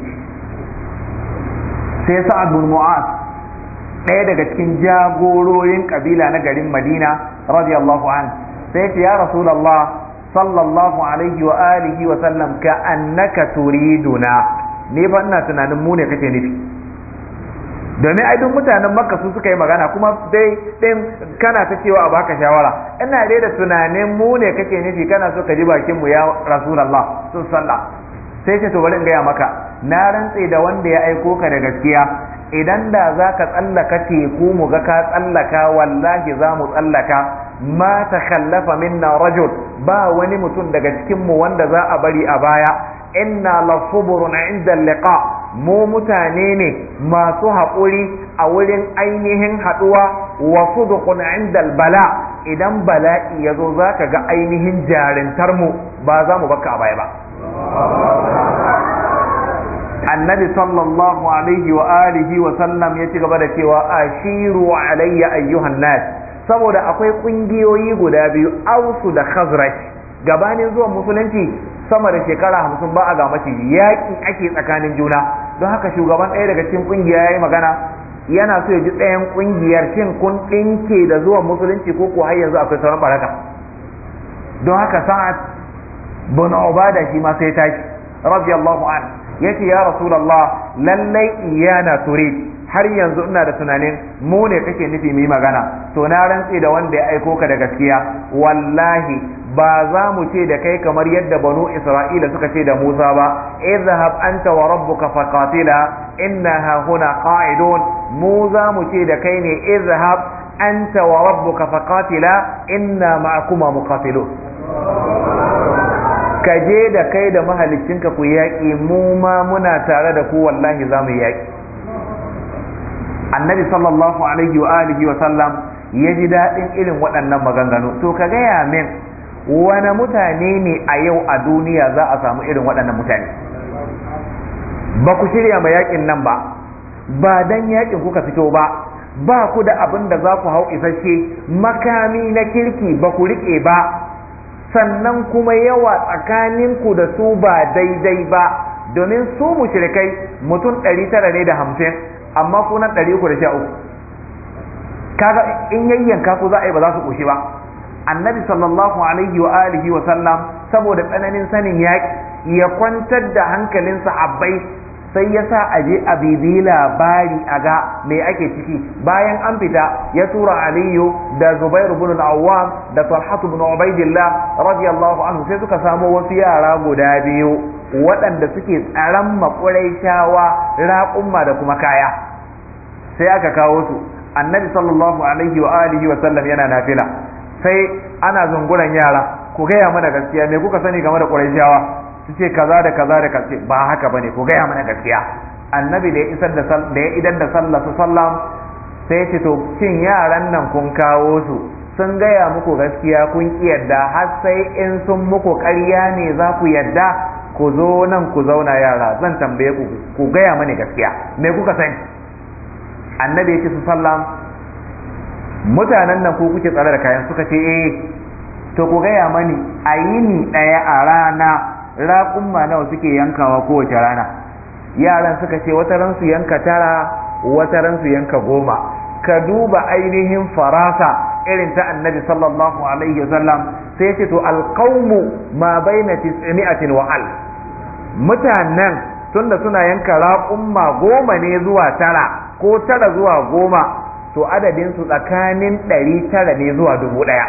Sai Sa'ad bin Mu'az, ɗaya daga cikin jagororin kabila na garin Madina radiyallahu an, sai ce ya Rasulullah sallallahu alaihi wa alihi wa sallam ka annaka turiduna, ne fa ina tunanin mu ne kake nufi, domin ai duk mutanen Makka su suka yi magana kuma dai din kana ta cewa a baka shawara. Ina dai da tunanin mu ne kake nufi, kana so ka ji bakin mu ya Rasulullah sallallahu. Sai ce to bari in gaya maka, na rantse da wanda ya aiko ka da gaskiya, idan da za ka tsallaka teku mu ga ka tsallaka, wallahi za mu tsallaka. Ma ta khallafa minna rajul, ba wani mutum daga cikin mu wanda za a bari a baya. Inna la suburun inda liqa, mu mutane ne masu haƙuri a wurin ainihin haɗuwa, wa suduqun inda bala, idan bala'i ya zo za ka ga ainihin jarintar mu, ba za mu baka a baya ba. Annabi sallallahu alaihi wa alihi wa sallam ya ci gaba da cewa ashiru alayya ayyuhan nas, saboda akwai kungiyoyi guda biyu, Ausu da Khazraj. Gabanin zuwan musulunci sama da shekara hamsin ba a ga mace yaƙi ake tsakanin juna. Don haka shugaban ɗaya daga cikin kungiya ya yi magana, yana so ya ji ɗayan kungiyar shin kun ɗinke da zuwan musulunci ko ko har yanzu akwai sauran baraka. Don haka Sa'ad bin Ubada shi ma sai tashi radiyallahu anhu, yace ya Rasulullah lallai iyana turid, har yanzu ina da tunanin mu ne kake nufi mu yi magana. To na rantse da wanda ya aiko ka da gaskiya, wallahi ba za mu ce da kai kamar yadda banu Isra'ila suka ce da Musa ba, izhab anta wa rabbuka faqatila innaha huna qa'idun. mu za mu ce da kai ne izhab anta wa rabbuka faqatila inna ma'akuma muqatilun. ka je da kai da mahaliccinka ku yaƙi, mu ma muna tare da ku wallahi za mu yaƙi. Annabi sallallahu alaihi wa alihi wa sallam ya ji daɗin irin waɗannan maganganu. To ka gaya min wani mutane ne a yau a duniya za a samu irin waɗannan mutane? Ba ku shirya ma yaƙin nan ba, ba dan yaƙin kuka fito ba, ba ku da abin da za ku hau isasshe, makami na kirki ba ku riƙe ba, sannan kuma yawa tsakaninku da su ba daidai ba, domin su mushrikai mutum ɗari tara ne da hamsin, amma kunan ɗari uku da sha uku. Kaga in yayyanka ku za a yi ba za su ƙoshi ba. Annabi sallallahu alaihi wa alihi wa sallam saboda tsananin sanin yaƙi ya kwantar da hankalin sahabbai, sai ya sa aje a bibi labari a ga me ake ciki. Bayan an fita ya tura Aliyu da Zubairu bin al-Awwam da Talhatu bin Ubaidillah radiyallahu anhu, sai suka samo wasu yara guda biyu waɗanda suke tsaron maƙuraishawa raƙumma da kuma kaya. Sai aka kawo su, Annabi sallallahu alaihi wa alihi wa sallam yana nafila, sai ana zunguran yara, ku gaya mana gaskiya, me kuka sani game da Qurayshawa? Su ce kaza da kaza da kaza. Ba haka bane, ku gaya mana gaskiya. Annabi da ya isar da da ya idan da sallah sallam sai ce to cin yaran nan kun kawo su sun gaya muku gaskiya kun ki yadda, har sai in sun muku ƙarya ne za ku yadda? Ku zo nan ku zauna yara, zan tambaye ku, ku gaya mana gaskiya, me kuka sani? Annabi ya ce su sallam, mutanen nan ko kuke tsare da kayan? Suka ce eh. To ku gaya mani a yini ɗaya a rana raƙumma nawa suke yankawa kowace rana? Yaran suka ce wata ran su yanka tara, wata ran su yanka goma. ka duba ainihin farasa irin ta annabi sallallahu alaihi wasallam sai ce to alqaumu ma baina tis'imi'atin wa al mutanen tunda suna yanka raƙumma goma ne zuwa tara ko tara zuwa goma to adadin su tsakanin ɗari tara ne zuwa dubu ɗaya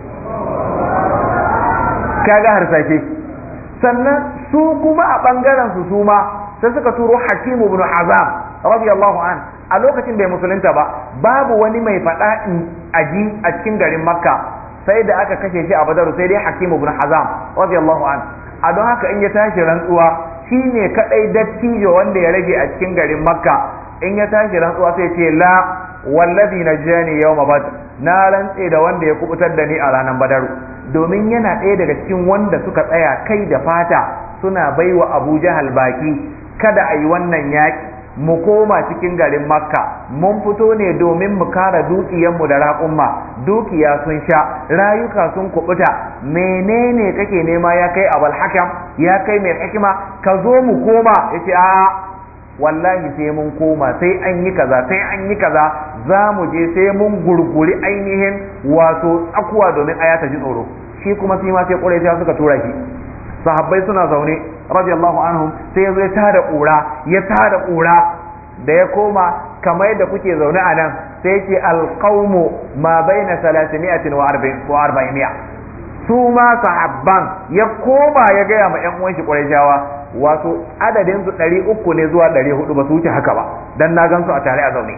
kaga harsashe. Sannan su kuma a ɓangaren su su ma sai suka turo Hakimu ibn Azam radiyallahu an a lokacin bai musulunta ba, babu wani mai faɗa in aji a cikin garin Makka sai da aka kashe shi a Badaru, sai dai Hakimu ibn Azam radiyallahu an. A don haka in ya tashi rantsuwa shine kadai dattijo wanda ya rage a cikin garin Makka, in ya tashi rantsuwa sai ce la wallazi najani yawma badr, na rantse da wanda ya kubutar da ni a ranar Badaru, domin yana ɗaya daga cikin wanda suka tsaya kai da fata suna baiwa Abu Jahal baki kada a yi wannan yaƙi, mu koma cikin garin Makka, mun fito ne domin mu kara dukiyanmu da raƙumma, dukiya sun sha, rayuka sun kubuta, menene kake nema ya kai Abul Hakam, ya kai mai hikima, ka zo mu koma. Yace a wallahi sai mun koma, sai an yi kaza, sai an yi kaza, za mu je sai mun gurguri ainihin wato tsakuwa domin aya ta ji tsoro. Shi kuma sai ma sai Quraysh suka tura shi, sahabbai suna zaune radiyallahu anhum, sai ya zo ya tada ƙura ya tada ƙura da ya koma kamar yadda kuke zaune a nan, sai ce alqaumu ma baina salasimi'atin wa arba'imiya. Su ma sahabban ya koma ya gaya ma ƴan uwan shi Qurayshawa, wato adadin su ɗari uku ne zuwa ɗari hudu, ba su wuce haka ba, dan na gan su a tare a zaune.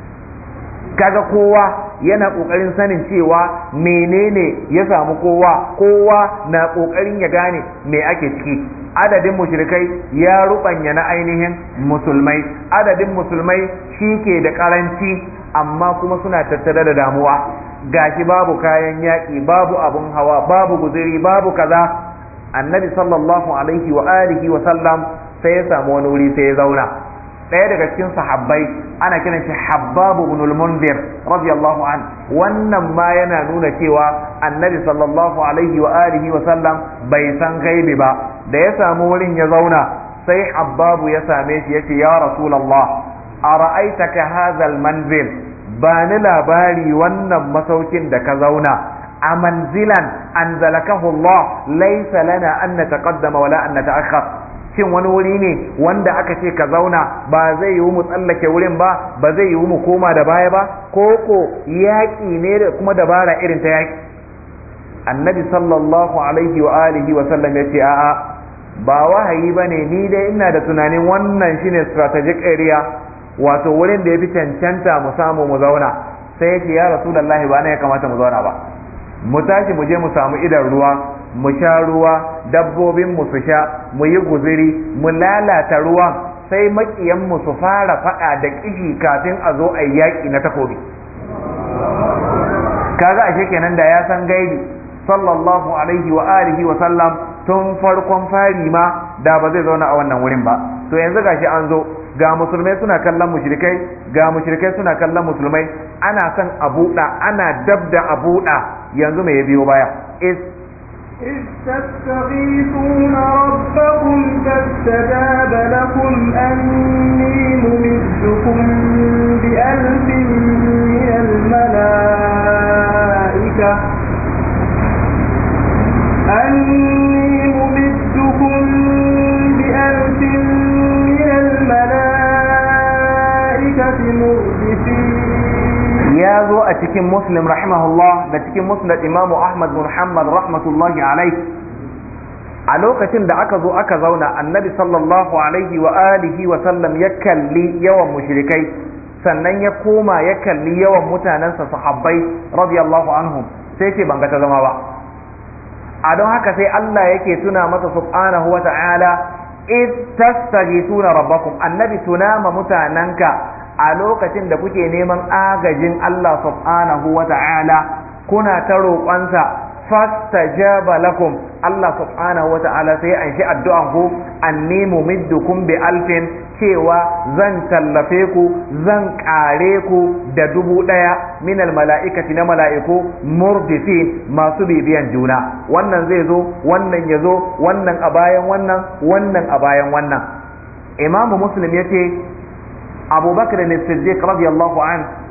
Kaga kowa yana kokarin sanin cewa menene ya samu kowa, kowa na kokarin ya gane me ake ciki. Adadin mushrikai ya rubanya na ainihin musulmai, adadin musulmai shi ke da karanci, amma kuma suna tattare da damuwa, gashi babu kayan yaƙi, babu abun hawa, babu guzuri, babu kaza. Annabi sallallahu alaihi wa alihi wa sallam sai ya samu wani wuri sai ya zauna. Ɗaya daga cikin sahabbai ana kiran shi Habbab ibn al-Munzir radiyallahu an, wannan ma yana nuna cewa Annabi sallallahu alaihi wa alihi wa sallam bai san gaibi ba. Da ya samu wurin ya zauna, sai Habbab ya same shi yace ya Rasulullah, ara'aitaka hadha al-manzil, ba ni labari wannan masaukin da ka zauna, a manzilan anzalakahu Allah laysa lana an nataqaddama wala an nata'akhkhar, shin wani wuri ne wanda aka ce ka zauna ba zai yiwu mu tsallake wurin ba, ba zai yiwu mu koma da baya ba, ko ko yaƙi ne da kuma dabara irin ta yaƙi? Annabi sallallahu alaihi wa alihi wa sallam ya ce a'a, ba wahayi bane, ni dai ina da tunanin wannan shine strategic area, wato wurin da ya fi cancanta mu samu mu zauna. Sai ya ce ya Rasulullahi, ba na ya kamata mu zauna ba, mu tashi mu je mu samu idan ruwa, mu sha ruwa, dabbobin mu su sha, mu yi guziri, mu lalata ruwan, sai makiyan mu su fara faɗa da kishi kafin a zo a yi yaƙi na takobi. Kaga ashe kenan da ya san gaibi sallallahu alaihi wa alihi wa sallam tun farkon fari ma da ba zai zauna a wannan wurin ba. To yanzu gashi an zo, ga musulmai suna kallon mushrikai, ga mushrikai suna kallon musulmai, ana son a buɗa, ana dab da a buɗa. Yanzu me ya biyo baya? is إذ تستغيثون ربكم فاستجاب لكم أني ممدكم بألف من الملائكة أني ممدكم بألف من الملائكة مردفين. ya zo a cikin Muslim rahimahullah da cikin Musnad Imam Ahmad bin Muhammad rahmatullahi alaihi, a lokacin da aka zo aka zauna, Annabi sallallahu alaihi wa alihi wa sallam ya kalli yawan mushrikai, sannan ya koma ya kalli yawan mutanensa sahabbai radiyallahu anhum, sai ce ban ga ta zama ba. A don haka sai Allah yake tuna masa subhanahu wa ta'ala, id tastaghithuna rabbakum, Annabi tuna ma mutanenka a lokacin da kuke neman agajin Allah subhanahu wa ta'ala, kuna ta roƙonsa, fastajaba lakum, Allah subhanahu wa ta'ala sai an shi addu'an ku, anni mumiddukum bi alfin, cewa zan tallafe ku, zan ƙare ku da dubu ɗaya minal mala'ikati na mala'iku murdifin, masu bibiyan juna, wannan zai zo, wannan ya zo, wannan a bayan wannan, wannan a bayan wannan. Imamu Muslim ya ce Abu Bakr as-Siddiq radiyallahu an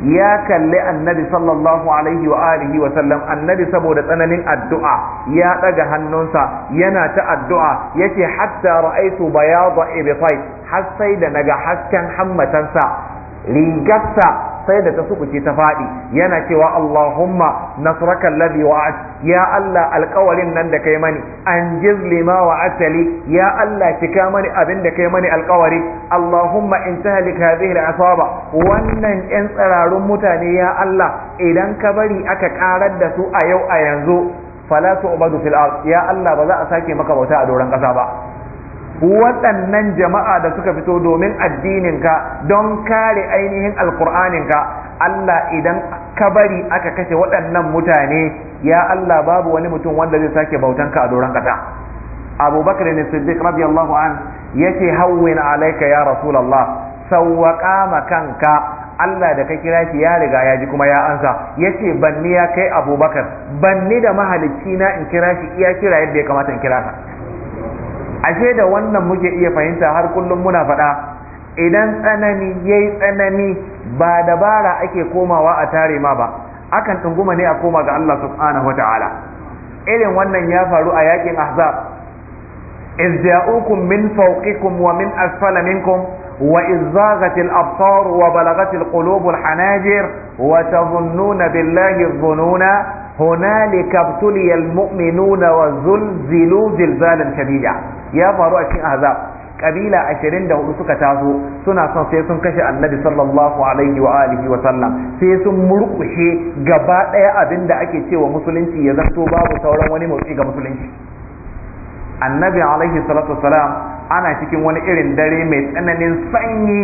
ya kalli annabi sallallahu alaihi wa alihi wa sallam. Annabi saboda tsananin addu'a ya daga hannunsa yana ta addu'a yace hatta ra'aitu bayada ibtai, har sai da naga hasken hammatansa, rigarsa sai da ta sukuce ta faɗi, yana cewa Allahumma nasraka alladhi wa'at, ya Allah alƙawarin nan da kai mani, an jizli ma wa'atali, ya Allah cika mani abin da kai mani alƙawari, Allahumma in tahlik hadhihi al'asaba, wannan ƴan tsararun mutane ya Allah idan ka bari aka karar da su a yau a yanzu, fala tu'badu fil ard, ya Allah ba za a sake maka bauta a doron ƙasa ba. Waɗannan jama'a da suka fito domin addininka, don kare ainihin alkur'aninka, Allah idan ka bari aka kashe waɗannan mutane, ya Allah babu wani mutum wanda zai sake bautanka a doron ƙasa. Abu Bakr ne Siddiq radiyallahu an yace hawwin alaika ya Rasulullah, sawwaqa makanka, Allah da ka kira shi ya riga ya ji kuma ya ansa. Yace banni ya kai Abubakar, banni da mahalicci na in kira shi iya kira yadda ya kamata in kira ka. Ashe da wannan muke iya fahimta har kullum muna faɗa, idan tsanani yayi tsanani ba dabara ake komawa a tare ma ba, akan tunguma ne a koma ga Allah subhanahu wa ta'ala. Irin wannan ya faru a yakin Ahzab, iz ja'ukum min fawqikum wa min asfala minkum wa iz zaghatil absar wa balagatil qulubul hanajir wa tadhunnuna billahi dhununa hunalika ibtuliyal mu'minuna wa zulzilu zilzalan shadida. Ya faru a cikin Ahzab, kabila ashirin da hudu suka taso suna son sai sun kashe annabi sallallahu alaihi wa alihi wa sallam, sai sun murkushe gaba daya abinda ake cewa musulunci ya zanto babu sauran wani motsi ga musulunci. Annabi alaihi salatu wassalam ana cikin wani irin dare mai tsananin sanyi,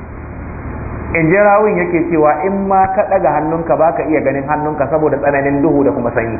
in ji rawin yake cewa in ma ka daga hannunka baka iya ganin hannunka saboda tsananin duhu da kuma sanyi.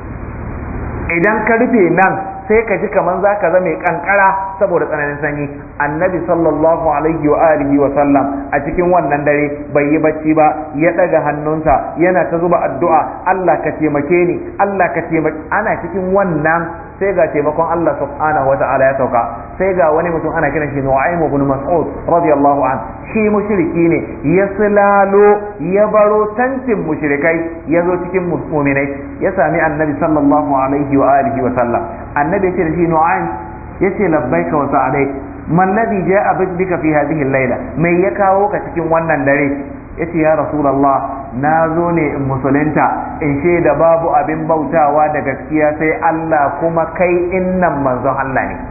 Idan ka rufe nan sai ka ji kaman za ka zama kankara saboda tsananin sanyi. Annabi sallallahu alaihi wa alihi wa sallam a cikin wannan dare bai yi bacci ba, ya daga hannunsa yana ta zuba addu'a, Allah ka taimake ni, Allah ka taimake. Ana cikin wannan sai ga taimakon Allah subhanahu wa ta'ala ya sauka. Sai ga wani mutum ana kiran shi Nu'aym ibn Mas'ud radiyallahu an, shi mushriki ne, ya silalo ya baro tantin mushrikai ya zo cikin mu'minai, ya sami annabi sallallahu alaihi wa alihi wa sallam. Annabi ya ce da shi Nu'aym, yace labbaika wa sa'adai, man ladhi ja'a bika fi hadhihi al-laila, mai ya kawo ka cikin wannan dare? Yace ya Rasulullah, na zo ne in musulunta, in shaida babu abin bautawa da gaskiya sai Allah, kuma kai innan manzon Allah ne.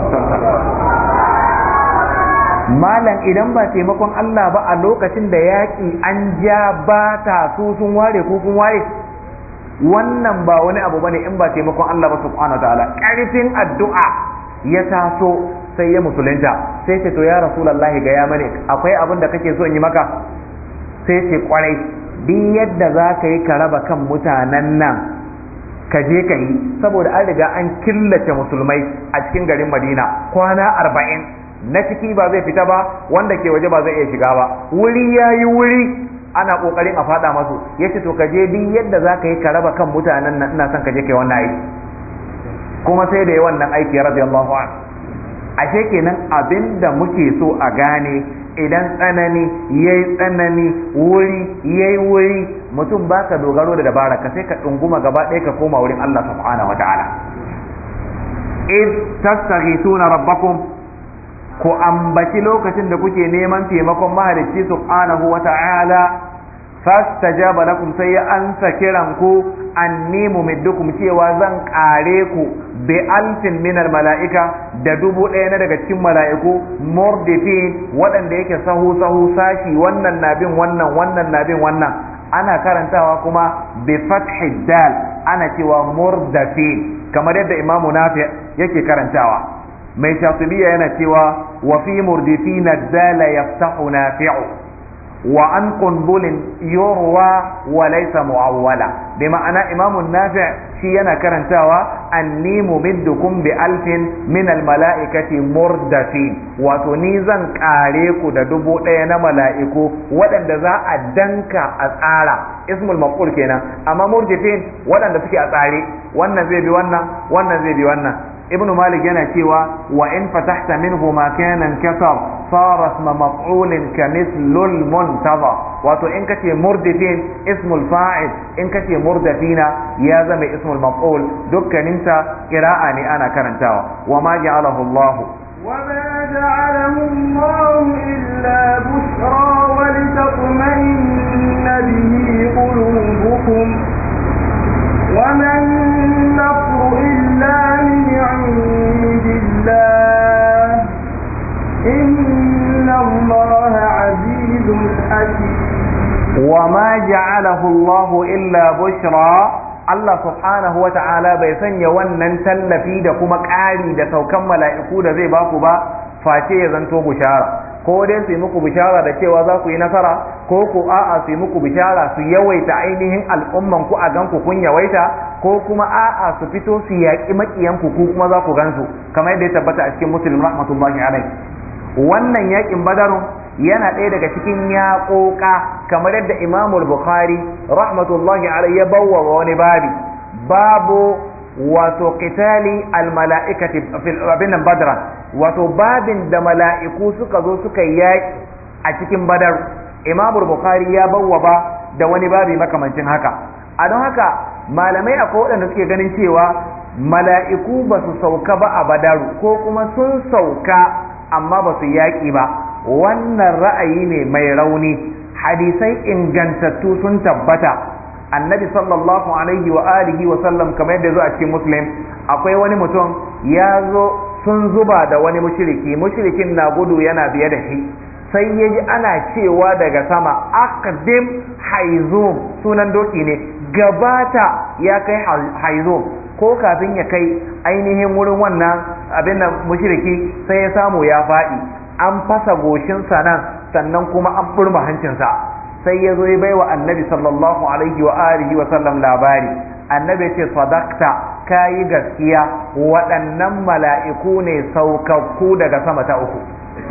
Malam idan ba taimakon Allah ba a lokacin da yaƙi an ja ba ta su sun ware ko kun ware, wannan ba wani abu bane in ba taimakon Allah ba subhanahu wa ta'ala. Karfin addu'a ya taso sai ya musulunta, sai ce to ya Rasulullahi ga ya mane akwai abin da kake so in yi maka? Sai ce kwarai, duk yadda za ka yi ka raba kan mutanen nan ka je ka yi, saboda an riga an killace musulmai a cikin garin Madina kwana arba'in, na ciki ba zai fita ba, wanda ke waje ba zai iya shiga ba, wuri ya yi wuri ana kokarin a fada masu. Yace to ka je duk yadda za ka yi ka raba kan mutanen nan, ina son ka je kai wannan aiki. Kuma sai da yi wannan aiki radiyallahu anhu. Ashe kenan abinda muke so a gane, idan tsanani yayi tsanani, wuri yayi wuri, mutum baka dogaro da dabara ka, sai ka dunguma gaba ɗaya ka koma wurin Allah subhanahu wataala. id tastaghithuna rabbakum, ku ambaci lokacin da kuke neman taimakon mahalicci subhanahu wata'ala, fastajaba lakum, sai ya ansa kiran ku, anni mumiddukum, cewa zan kare ku bi alfin minal mala'ika, da dubu ɗaya na daga cikin mala'iku, murdifin, waɗanda yake sahu sahu sashi, wannan na bin wannan, wannan na bin wannan. Ana karantawa kuma bi fathi dal, ana cewa murdafin, kamar yadda imamu Nafi yake karantawa. Mai shatibiya yana cewa wa fi murdifina dala yaftahu nafi'u wa an qunbulin yurwa wa laysa muawwala. Bi ma'ana imamu Nafi shi yana karantawa anni mumiddukum bi alfin min al mala'ikati murdafin, wato ni zan kare ku da dubu ɗaya na mala'iku waɗanda za a danka a tsara, ismul maf'ul kenan. Amma murdifin waɗanda suke a tsare, wannan zai bi wannan, wannan zai bi wannan. Ibn Malik yana cewa wa in fatahta minhu ma kana kasar صار اسم مفعول كمثل المنتظر wato in kace murdifin ismul fa'il in kace murdifina ya zama ismul maf'ul dukkaninta qira'a ne ana karantawa wa ma ja'alahu Allah وما جعله الله إلا بشرى ولتطمئن به قلوبكم وما النصر إلا من عند الله إن الله عزيز حكيم وما جعله الله إلا بشرى Allah subhanahu wa ta'ala bai sanya wannan tallafi da kuma ƙari da saukan mala'iku da zai baku ba face ya zanto bishara ko dai su yi muku bishara da cewa za ku yi nasara ko ku a'a su yi muku bishara su yawaita ainihin al'umman ku a ganku kun yawaita ko kuma a'a su fito su yaƙi maƙiyan ku ku kuma za ku gansu kamar yadda ya tabbata a cikin muslim rahmatullahi alaihi wannan yaƙin badarun yana ɗaya daga cikin yaƙoƙa kamar yadda imamul bukhari rahmatullahi alaihi ya bawa wani babi babu wato qitali al mala'ikati fil abin badra wato babin da mala'iku suka zo suka yaƙi a cikin badar imamul bukhari ya bawa ba da wani babi makamancin haka a don haka malamai akwai waɗanda suke ganin cewa mala'iku ba su sauka ba a badaru ko kuma sun sauka amma ba su yaƙi ba wannan ra'ayi ne mai rauni hadisai ingantattu sun tabbata annabi sallallahu alaihi wa alihi wa sallam kamar yadda zo a cikin muslim akwai wani mutum ya zo sun zuba da wani mushriki mushrikin na gudu yana biye da shi sai ya ji ana cewa daga sama aqdim haizum sunan doki ne gabata ya kai haizum ko kafin ya kai ainihin wurin wannan abin nan mushriki sai ya samu ya faɗi an fasa goshinsa nan sannan kuma an burma hancinsa sai ya zo ya baiwa annabi sallallahu alaihi wa alihi wa sallam labari annabi ya ce sadaqta kayi gaskiya waɗannan mala'iku ne saukakku daga sama ta uku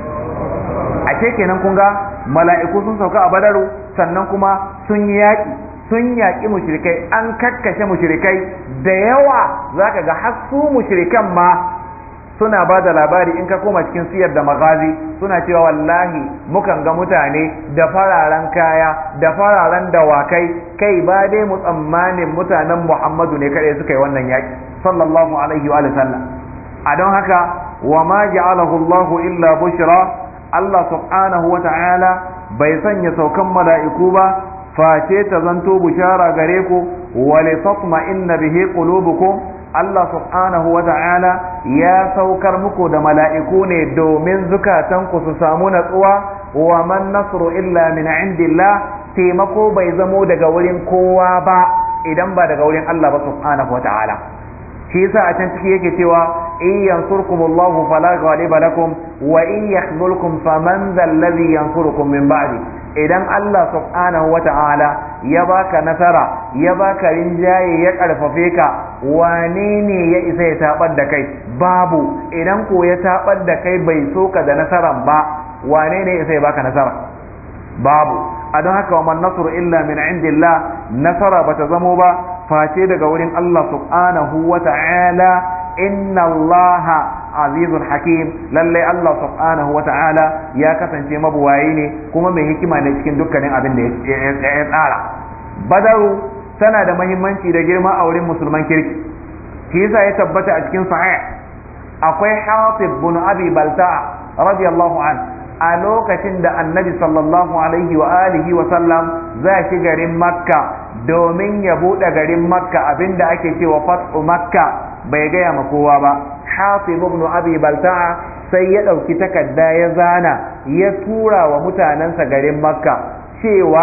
a ce kenan kun ga mala'iku sun sauka a badaru sannan kuma sun yi yaƙi sun yaƙi mushrikai an kakkashe mushrikai da yawa zaka ga har su mushrikan ma suna ba da labari in ka koma cikin siyar da magazi suna cewa wallahi mukan ga mutane da fararen kaya da fararen dawakai kai ba dai mu tsammanin mutanen Muhammadu ne kare suka yi wannan yaki sallallahu alaihi wa sallam a don haka wa ma ja'alahu Allahu illa bushra Allah subhanahu wa ta'ala bai sanya saukan mala'iku ba face ta zanto bushara gare ku wa li tatma'inna bihi qulubukum Allah subhanahu wa ta'ala ya saukar muku da mala'iku ne domin zukatanku su samu natsuwa wa man nasru illa min indillah taimako bai zamo daga wurin kowa ba idan ba daga wurin Allah ba subhanahu wa ta'ala shi yasa a can ciki yake cewa in yansurkumullahu fala ghaliba lakum wa in yakhzulkum faman dhal ladhi yansurukum min ba'di idan Allah subhanahu wa ta'ala ya baka nasara ya baka rinjaye ya karfafe ka wane ne ya isa ya tabar da kai babu idan ko ya tabar da kai bai so ka da nasaran ba wane ne ya isa ya baka nasara babu a don haka wa man nasru illa min indillah nasara bata zamo ba face daga wurin Allah subhanahu wa ta'ala inna allaha azizun hakim lallai Allah subhanahu wa ta'ala ya kasance mabuwayi ne kuma mai hikima ne cikin dukkanin abin da ya tsara badaru tana da mahimmanci da girma a wurin musulman kirki shi yasa ya tabbata a cikin sahih akwai Hatib bin Abi Balta'a radiyallahu an a lokacin da annabi sallallahu alaihi wa alihi wa sallam za shi garin makka domin ya buɗe garin makka abinda ake cewa fat'u makka bai gaya ma kowa ba Hatib ibn Abi Balta'a sai ya ɗauki takarda ya zana ya tura wa mutanensa garin makka cewa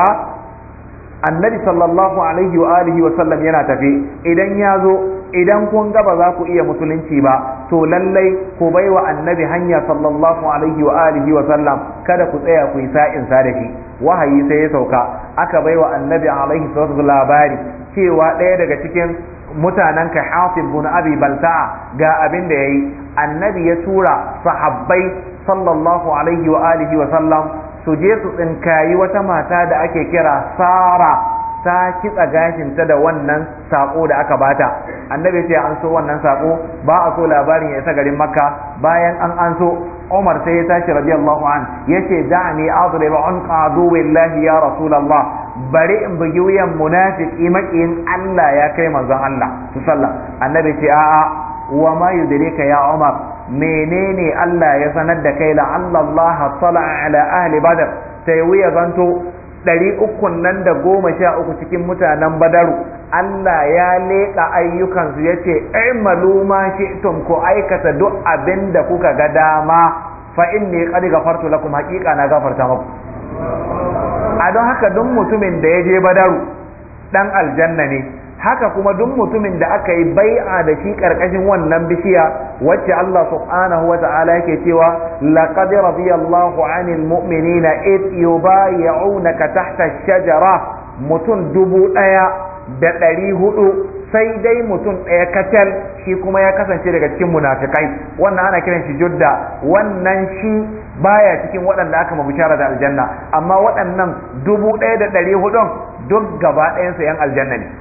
annabi sallallahu alaihi wa alihi wa sallam yana tafe idan ya zo idan kun ga ba za ku iya musulunci ba to lallai ku bai wa annabi hanya sallallahu alaihi wa alihi wa sallam kada ku tsaya ku yi sa'in sa da shi wahayi sai ya sauka aka bai wa annabi alaihi salatu labari cewa ɗaya daga cikin mutanen ka Hatib bin Abi Balta'a ga abin da yayi annabi ya tura sahabbai sallallahu alaihi wa alihi wa sallam su je su tsinkayi wata mata da ake kira Sara ta kitsa gashinta da wannan sako da aka bata annabi ce an so wannan sako ba a so labarin ya isa garin makka bayan an an so Umar sai ya tashi radiyallahu an yace da'ani adrib unqa aduwillahi ya rasulullah, bari in bugi wuyan munafiki makiyin Allah ya kai manzon Allah sallallahu. Annabi ce a'a, wa ma yudrika ya Umar, menene Allah ya sanar da kai la Allah tala ala ahli badr, sai wuya zanto ɗari uku nan da goma sha uku cikin mutanen badaru Allah ya leƙa ayyukansu ya ce i'malu ma shi'tum, ku aikata duk abin da kuka ga dama fa inni qad ghafartu lakum, haƙiƙa na gafarta muku. A don haka duk mutumin da ya je badaru dan aljanna ne, haka kuma duk mutumin da aka yi bai'a da shi karkashin wannan bishiya wacce Allah subhanahu wa ta'ala yake cewa laqad radiyallahu 'anil mu'minina id yubayyi'unaka tahta ash-shajara, mutum dubu ɗaya da ɗari hudu sai dai mutum ɗaya kacal shi kuma ya kasance daga cikin munafikai, wannan ana kiran shi judda, wannan shi baya cikin waɗanda aka mabishara da aljanna, amma waɗannan dubu ɗaya da ɗari hudun duk gaba ɗayansu 'yan aljanna ne.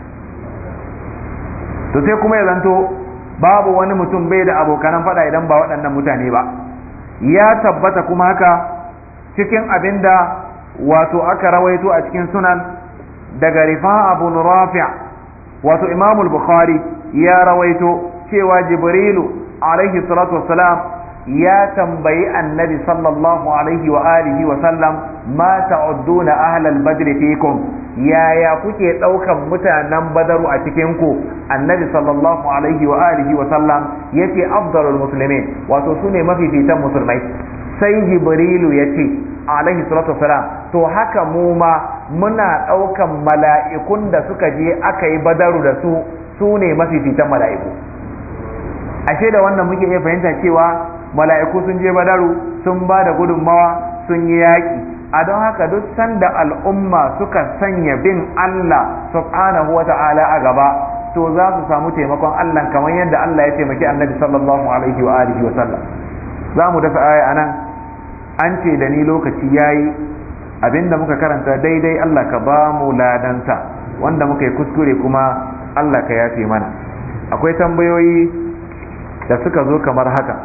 To sai kuma ya zanto babu wani mutum bai da abokanan faɗa idan ba waɗannan mutane ba. Ya tabbata kuma haka cikin abinda wato aka rawaito a cikin sunan daga Rifa'a ibn Rafi' wato Imam al-Bukhari ya rawaito cewa Jibrilu alaihi salatu wassalam ya tambayi annabi sallallahu alaihi wa alihi wa sallam ma ta'udduna ahlal badri fikum, yaya kuke daukan mutanen badaru a cikin ku? Annabi sallallahu alaihi wa alihi wa sallam yace afdalul muslimin, wato sune mafifitan musulmai. Sai Jibrilu yace alaihi salatu wassalam, to haka mu ma muna daukan mala'ikun da suka je aka yi badaru da su sune mafifitan mala'iku. Ashe da wannan muke iya fahimta cewa mala'iku sun je badaru sun ba da gudunmawa sun yi yaƙi. A don haka duk sanda al'umma suka sanya bin Allah subhanahu wa ta'ala a gaba, to za su samu taimakon Allah kamar yadda Allah ya taimaki annabi sallallahu alaihi wa alihi wa sallam. Za mu dafa aya anan, an ce da ni lokaci yayi, abinda muka karanta daidai Allah ka ba mu ladansa, wanda muka yi kuskure kuma Allah ka yafe mana. Akwai tambayoyi da suka zo kamar haka.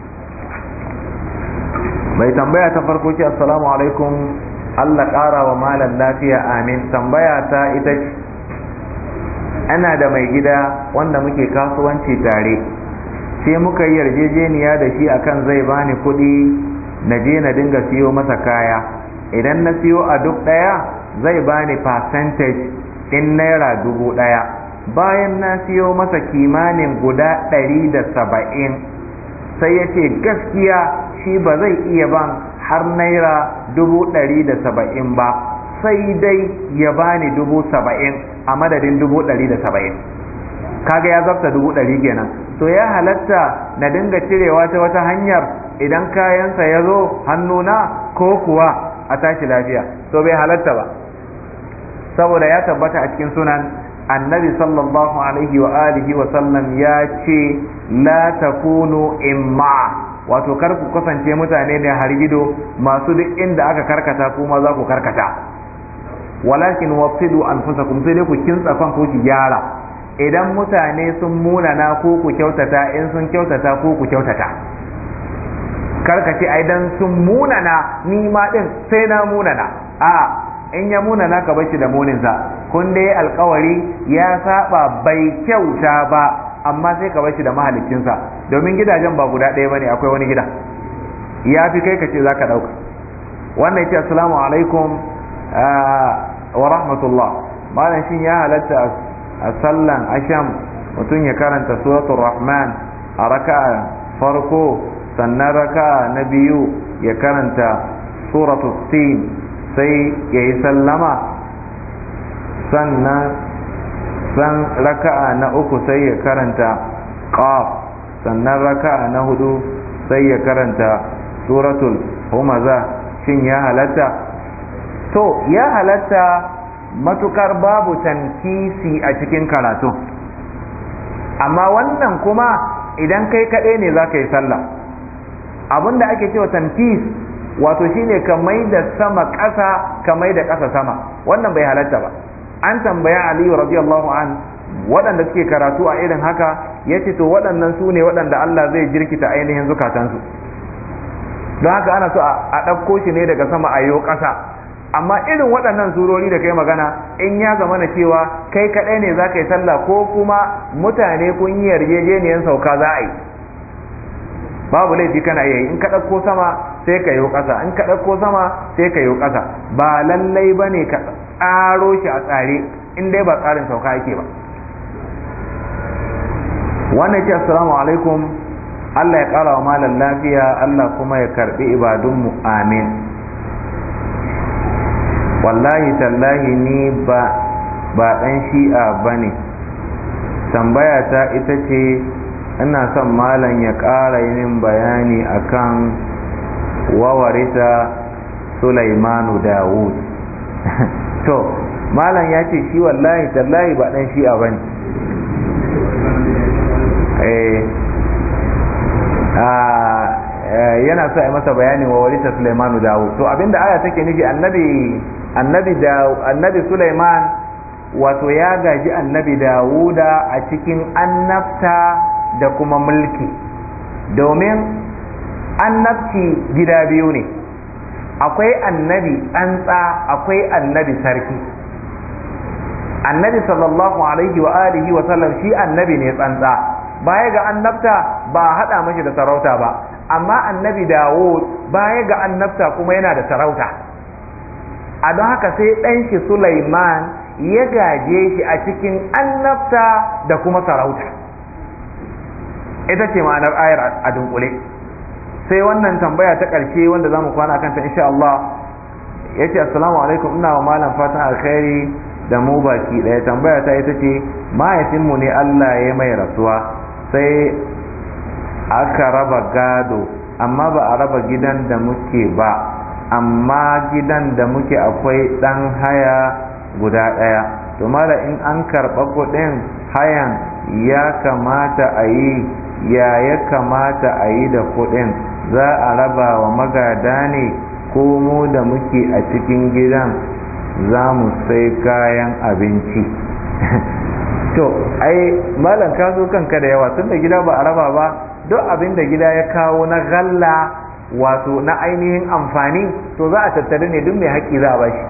Mai tambaya ta farko ce assalamu alaikum, Allah ƙara wa malam lafiya amin. Tambaya ta ita ce, ana da mai gida wanda muke kasuwanci tare, sai muka yi yarjejeniya da shi akan zai bani kuɗi na je na dinga siyo masa kaya. Idan na siyo a duk ɗaya zai bani percentage in naira dubu ɗaya. Bayan na siyo masa kimanin guda ɗari da saba'in, sai ya ce gaskiya shi ba zai iya ban har naira dubu ɗari da saba'in ba, sai dai ya bani dubu saba'in a madadin dubu ɗari da saba'in. Kaga ya zafta dubu ɗari kenan. To ya halatta na dinga cirewa ta wata hanyar idan kayansa ya zo hannuna, ko kuwa a tashi lafiya? To bai halatta ba, saboda ya tabbata a cikin sunan annabi sallallahu alaihi wa alihi wa sallam ya ce la takunu imma, wato kar ku kasance mutane ne har gido masu duk inda aka karkata kuma za ku karkata. Walakin wasidu anfusakum, sai dai ku kintsa kan ku ki gyara. Idan mutane sun munana ko ku kyautata, in sun kyautata ko ku kyautata. Karkace ai dan sun munana ni ma din sai na munana. A in ya munana ka bashi da muninsa, kun dai alkawari ya saba bai kyauta ba, amma sai ka bashi da mahalicinsa, domin gidajen ba guda ɗaya bane, akwai wani gida ya fi kai ka ce za ka ɗauka. Wannan yace assalamu alaikum wa rahmatullah, malam shin ya halatta a sallan asham mutum ya karanta suratul rahman a raka'a farko, sannan raka'a na biyu ya karanta suratul tin sai ya yi sallama, sannan san raka'a na uku sai ya karanta qaf, sannan raka'a na hudu sai ya karanta suratul humaza? Shin ya halatta? To ya halatta matukar babu tankisi a cikin karatu, amma wannan kuma idan kai kaɗai ne za ka yi sallah. Abinda ake cewa tankis wato shine ka mai da sama ƙasa ka mai da ƙasa sama, wannan bai halatta ba. An tambaya Aliyu radiyallahu an waɗanda suke karatu a irin haka, yace to waɗannan su ne waɗanda Allah zai jirkita ainihin zukatansu. don haka ana so a ɗauko shi ne daga sama a yo ƙasa. Amma irin waɗannan surori da kai magana in ya zama na cewa kai kaɗai ne za ka yi sallah ko kuma mutane kun yi yarjejeniyar sauka za a yi, babu laifi kana iya yi. In ka ɗauko sama sai ka yi ƙasa, in ka ɗauko sama sai ka yi ƙasa. Ba lallai ba ne ka tsaro shi a tsare in dai ba tsarin sauka yake ba. Wannan ce assalamu alaikum, Allah ya ƙara wa malam lafiya, Allah kuma ya karɓi ibadunmu, amin. Wallahi tallahi ni ba ba ɗan shi'a ba ne. Tambaya ta ita ce ina son malam ya ƙara yin bayani akan wawarita Sulaimanu Dawud. To malam ya ce shi wallahi tallahi ba ɗan shi'a ba ne. Yana so a masa bayanin wawarita Sulaimanu Dawud. To abinda aya take nufi annabi annabi da annabi Sulaiman wato ya gaji annabi Dawuda a cikin annabta da kuma mulki, domin annabci gida biyu ne, akwai annabi tsantsa akwai annabi sarki. Annabi sallallahu alaihi wa alihi wa sallam shi annabi ne tsantsa, baya ga annabta ba a haɗa mashi da sarauta ba, amma annabi Dawud baya ga annabta kuma yana da sarauta. A don haka sai ɗan shi Sulaiman ya gaje shi a cikin annabta da kuma sarauta. Ita ce ma'anar ayar a dunkule. Sai wannan tambaya ta ƙarshe wanda za mu kwana kanta insha Allah, ya ce assalamu alaikum, ina wa malam fatan alkhairi da mu baki ɗaya. Tambaya ta ita ce mahaifinmu ne Allah ya mai rasuwa, sai aka raba gado amma ba a raba gidan da muke ba, amma gidan da muke akwai ɗan haya guda ɗaya. To mala in an karɓa kuɗin hayan ya kamata a yi ya ya kamata a yi da kuɗin, za a raba wa magada ne ko mu da muke a cikin gidan za mu sai kayan abinci? To ai malam ka zo kanka da yawa, tun da gida ba a raba ba, duk abin da gida ya kawo na galla wato na ainihin amfani to za a tattare ne, duk mai haƙƙi za a bashi.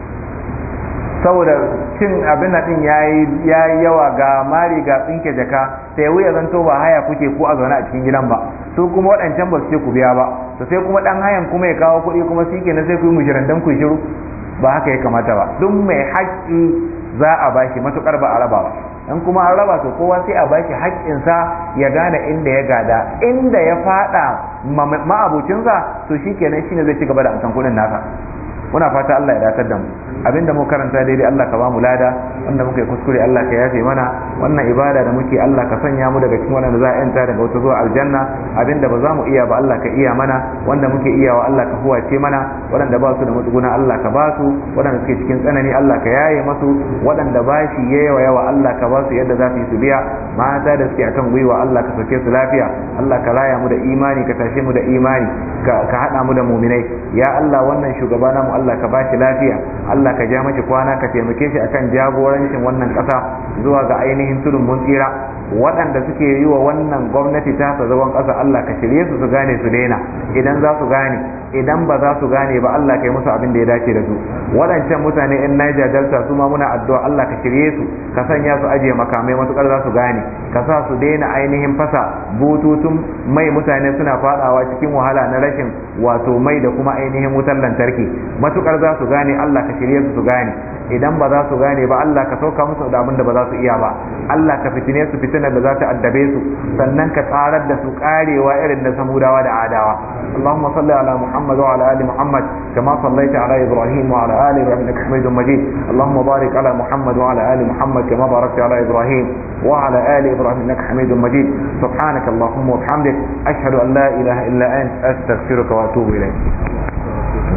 Saboda cin abin din yayi yayi yawa, ga mari ga tsinke jaka, sai wuya zanto ba haya kuke ko a zaune a cikin gidan ba, su kuma waɗancan ba su ce ku biya ba, to sai kuma ɗan hayan kuma ya kawo kuɗi kuma shi kenan sai ku yi mushirandan ku shiru. Ba haka ya kamata ba, duk mai haƙƙi za a bashi matuƙar ba a raba ba. In kuma an raba to kowa sai a bashi haƙƙinsa ya gane inda ya gada, inda ya faɗa ma'abucinsa to shi kenan shine zai ci gaba da amsan kuɗin nasa. Muna fata Allah ya datar da mu, abinda mu karanta daidai Allah ka ba mu lada, wanda muka yi kuskure Allah ka yafe mana. Wannan ibada da muke Allah ka sanya mu daga cikin wanda za a yanta daga wata zuwa aljanna. Abinda ba za mu iya ba Allah ka iya mana, wanda muke iyawa Allah ka huwace mana, waɗanda ba su da matsuguna Allah ka ba su, waɗanda suke cikin tsanani Allah ka yaye masu, waɗanda ba shi yawa yawa Allah ka ba su yadda za su yi su biya, mata da suke akan gwiwa Allah ka sauke su lafiya, Allah ka raya mu da imani, ka tashe mu da imani, ka haɗa mu da muminai. Ya Allah wannan shugaba namu Allah ka bashi lafiya, Allah ka ja mashi kwana, ka taimake shi akan jagorancin wannan ƙasa zuwa ga ainihin tudun mun tsira. Waɗanda suke yi wa wannan gwamnati ta sa zagon ƙasa Allah ka shirye su su gane su daina, idan za su gane, idan ba za su gane ba Allah ka yi musu abin da ya dace da su. Waɗancan mutane in Niger Delta su ma muna addu'a Allah ka shirye su, ka sanya su ajiye makamai matukar za su gane, ka sa su daina ainihin fasa bututun mai, mutane suna fadawa cikin wahala na rashin wato mai da kuma ainihin wutar lantarki. Matukar za su gane Allah ka shirye su su gane, idan ba za su gane ba Allah ka sauka musu da abin da ba za su iya ba. Allah ka fitine su fitinar da za ta addabe su, sannan ka tsarar da su karewa irin na samudawa da adawa. Allahumma salli ala Muhammad wa ala ali Muhammad kama sallaita ala Ibrahim wa ala ali Ibrahim innaka Hamidum Majid. Allahumma barik ala Muhammad wa ala ali Muhammad kama barakta ala Ibrahim wa ala ali Ibrahim innaka Hamidum Majid. Subhanaka Allahumma wa bihamdik ashhadu an la ilaha illa anta astaghfiruka wa atubu ilayk.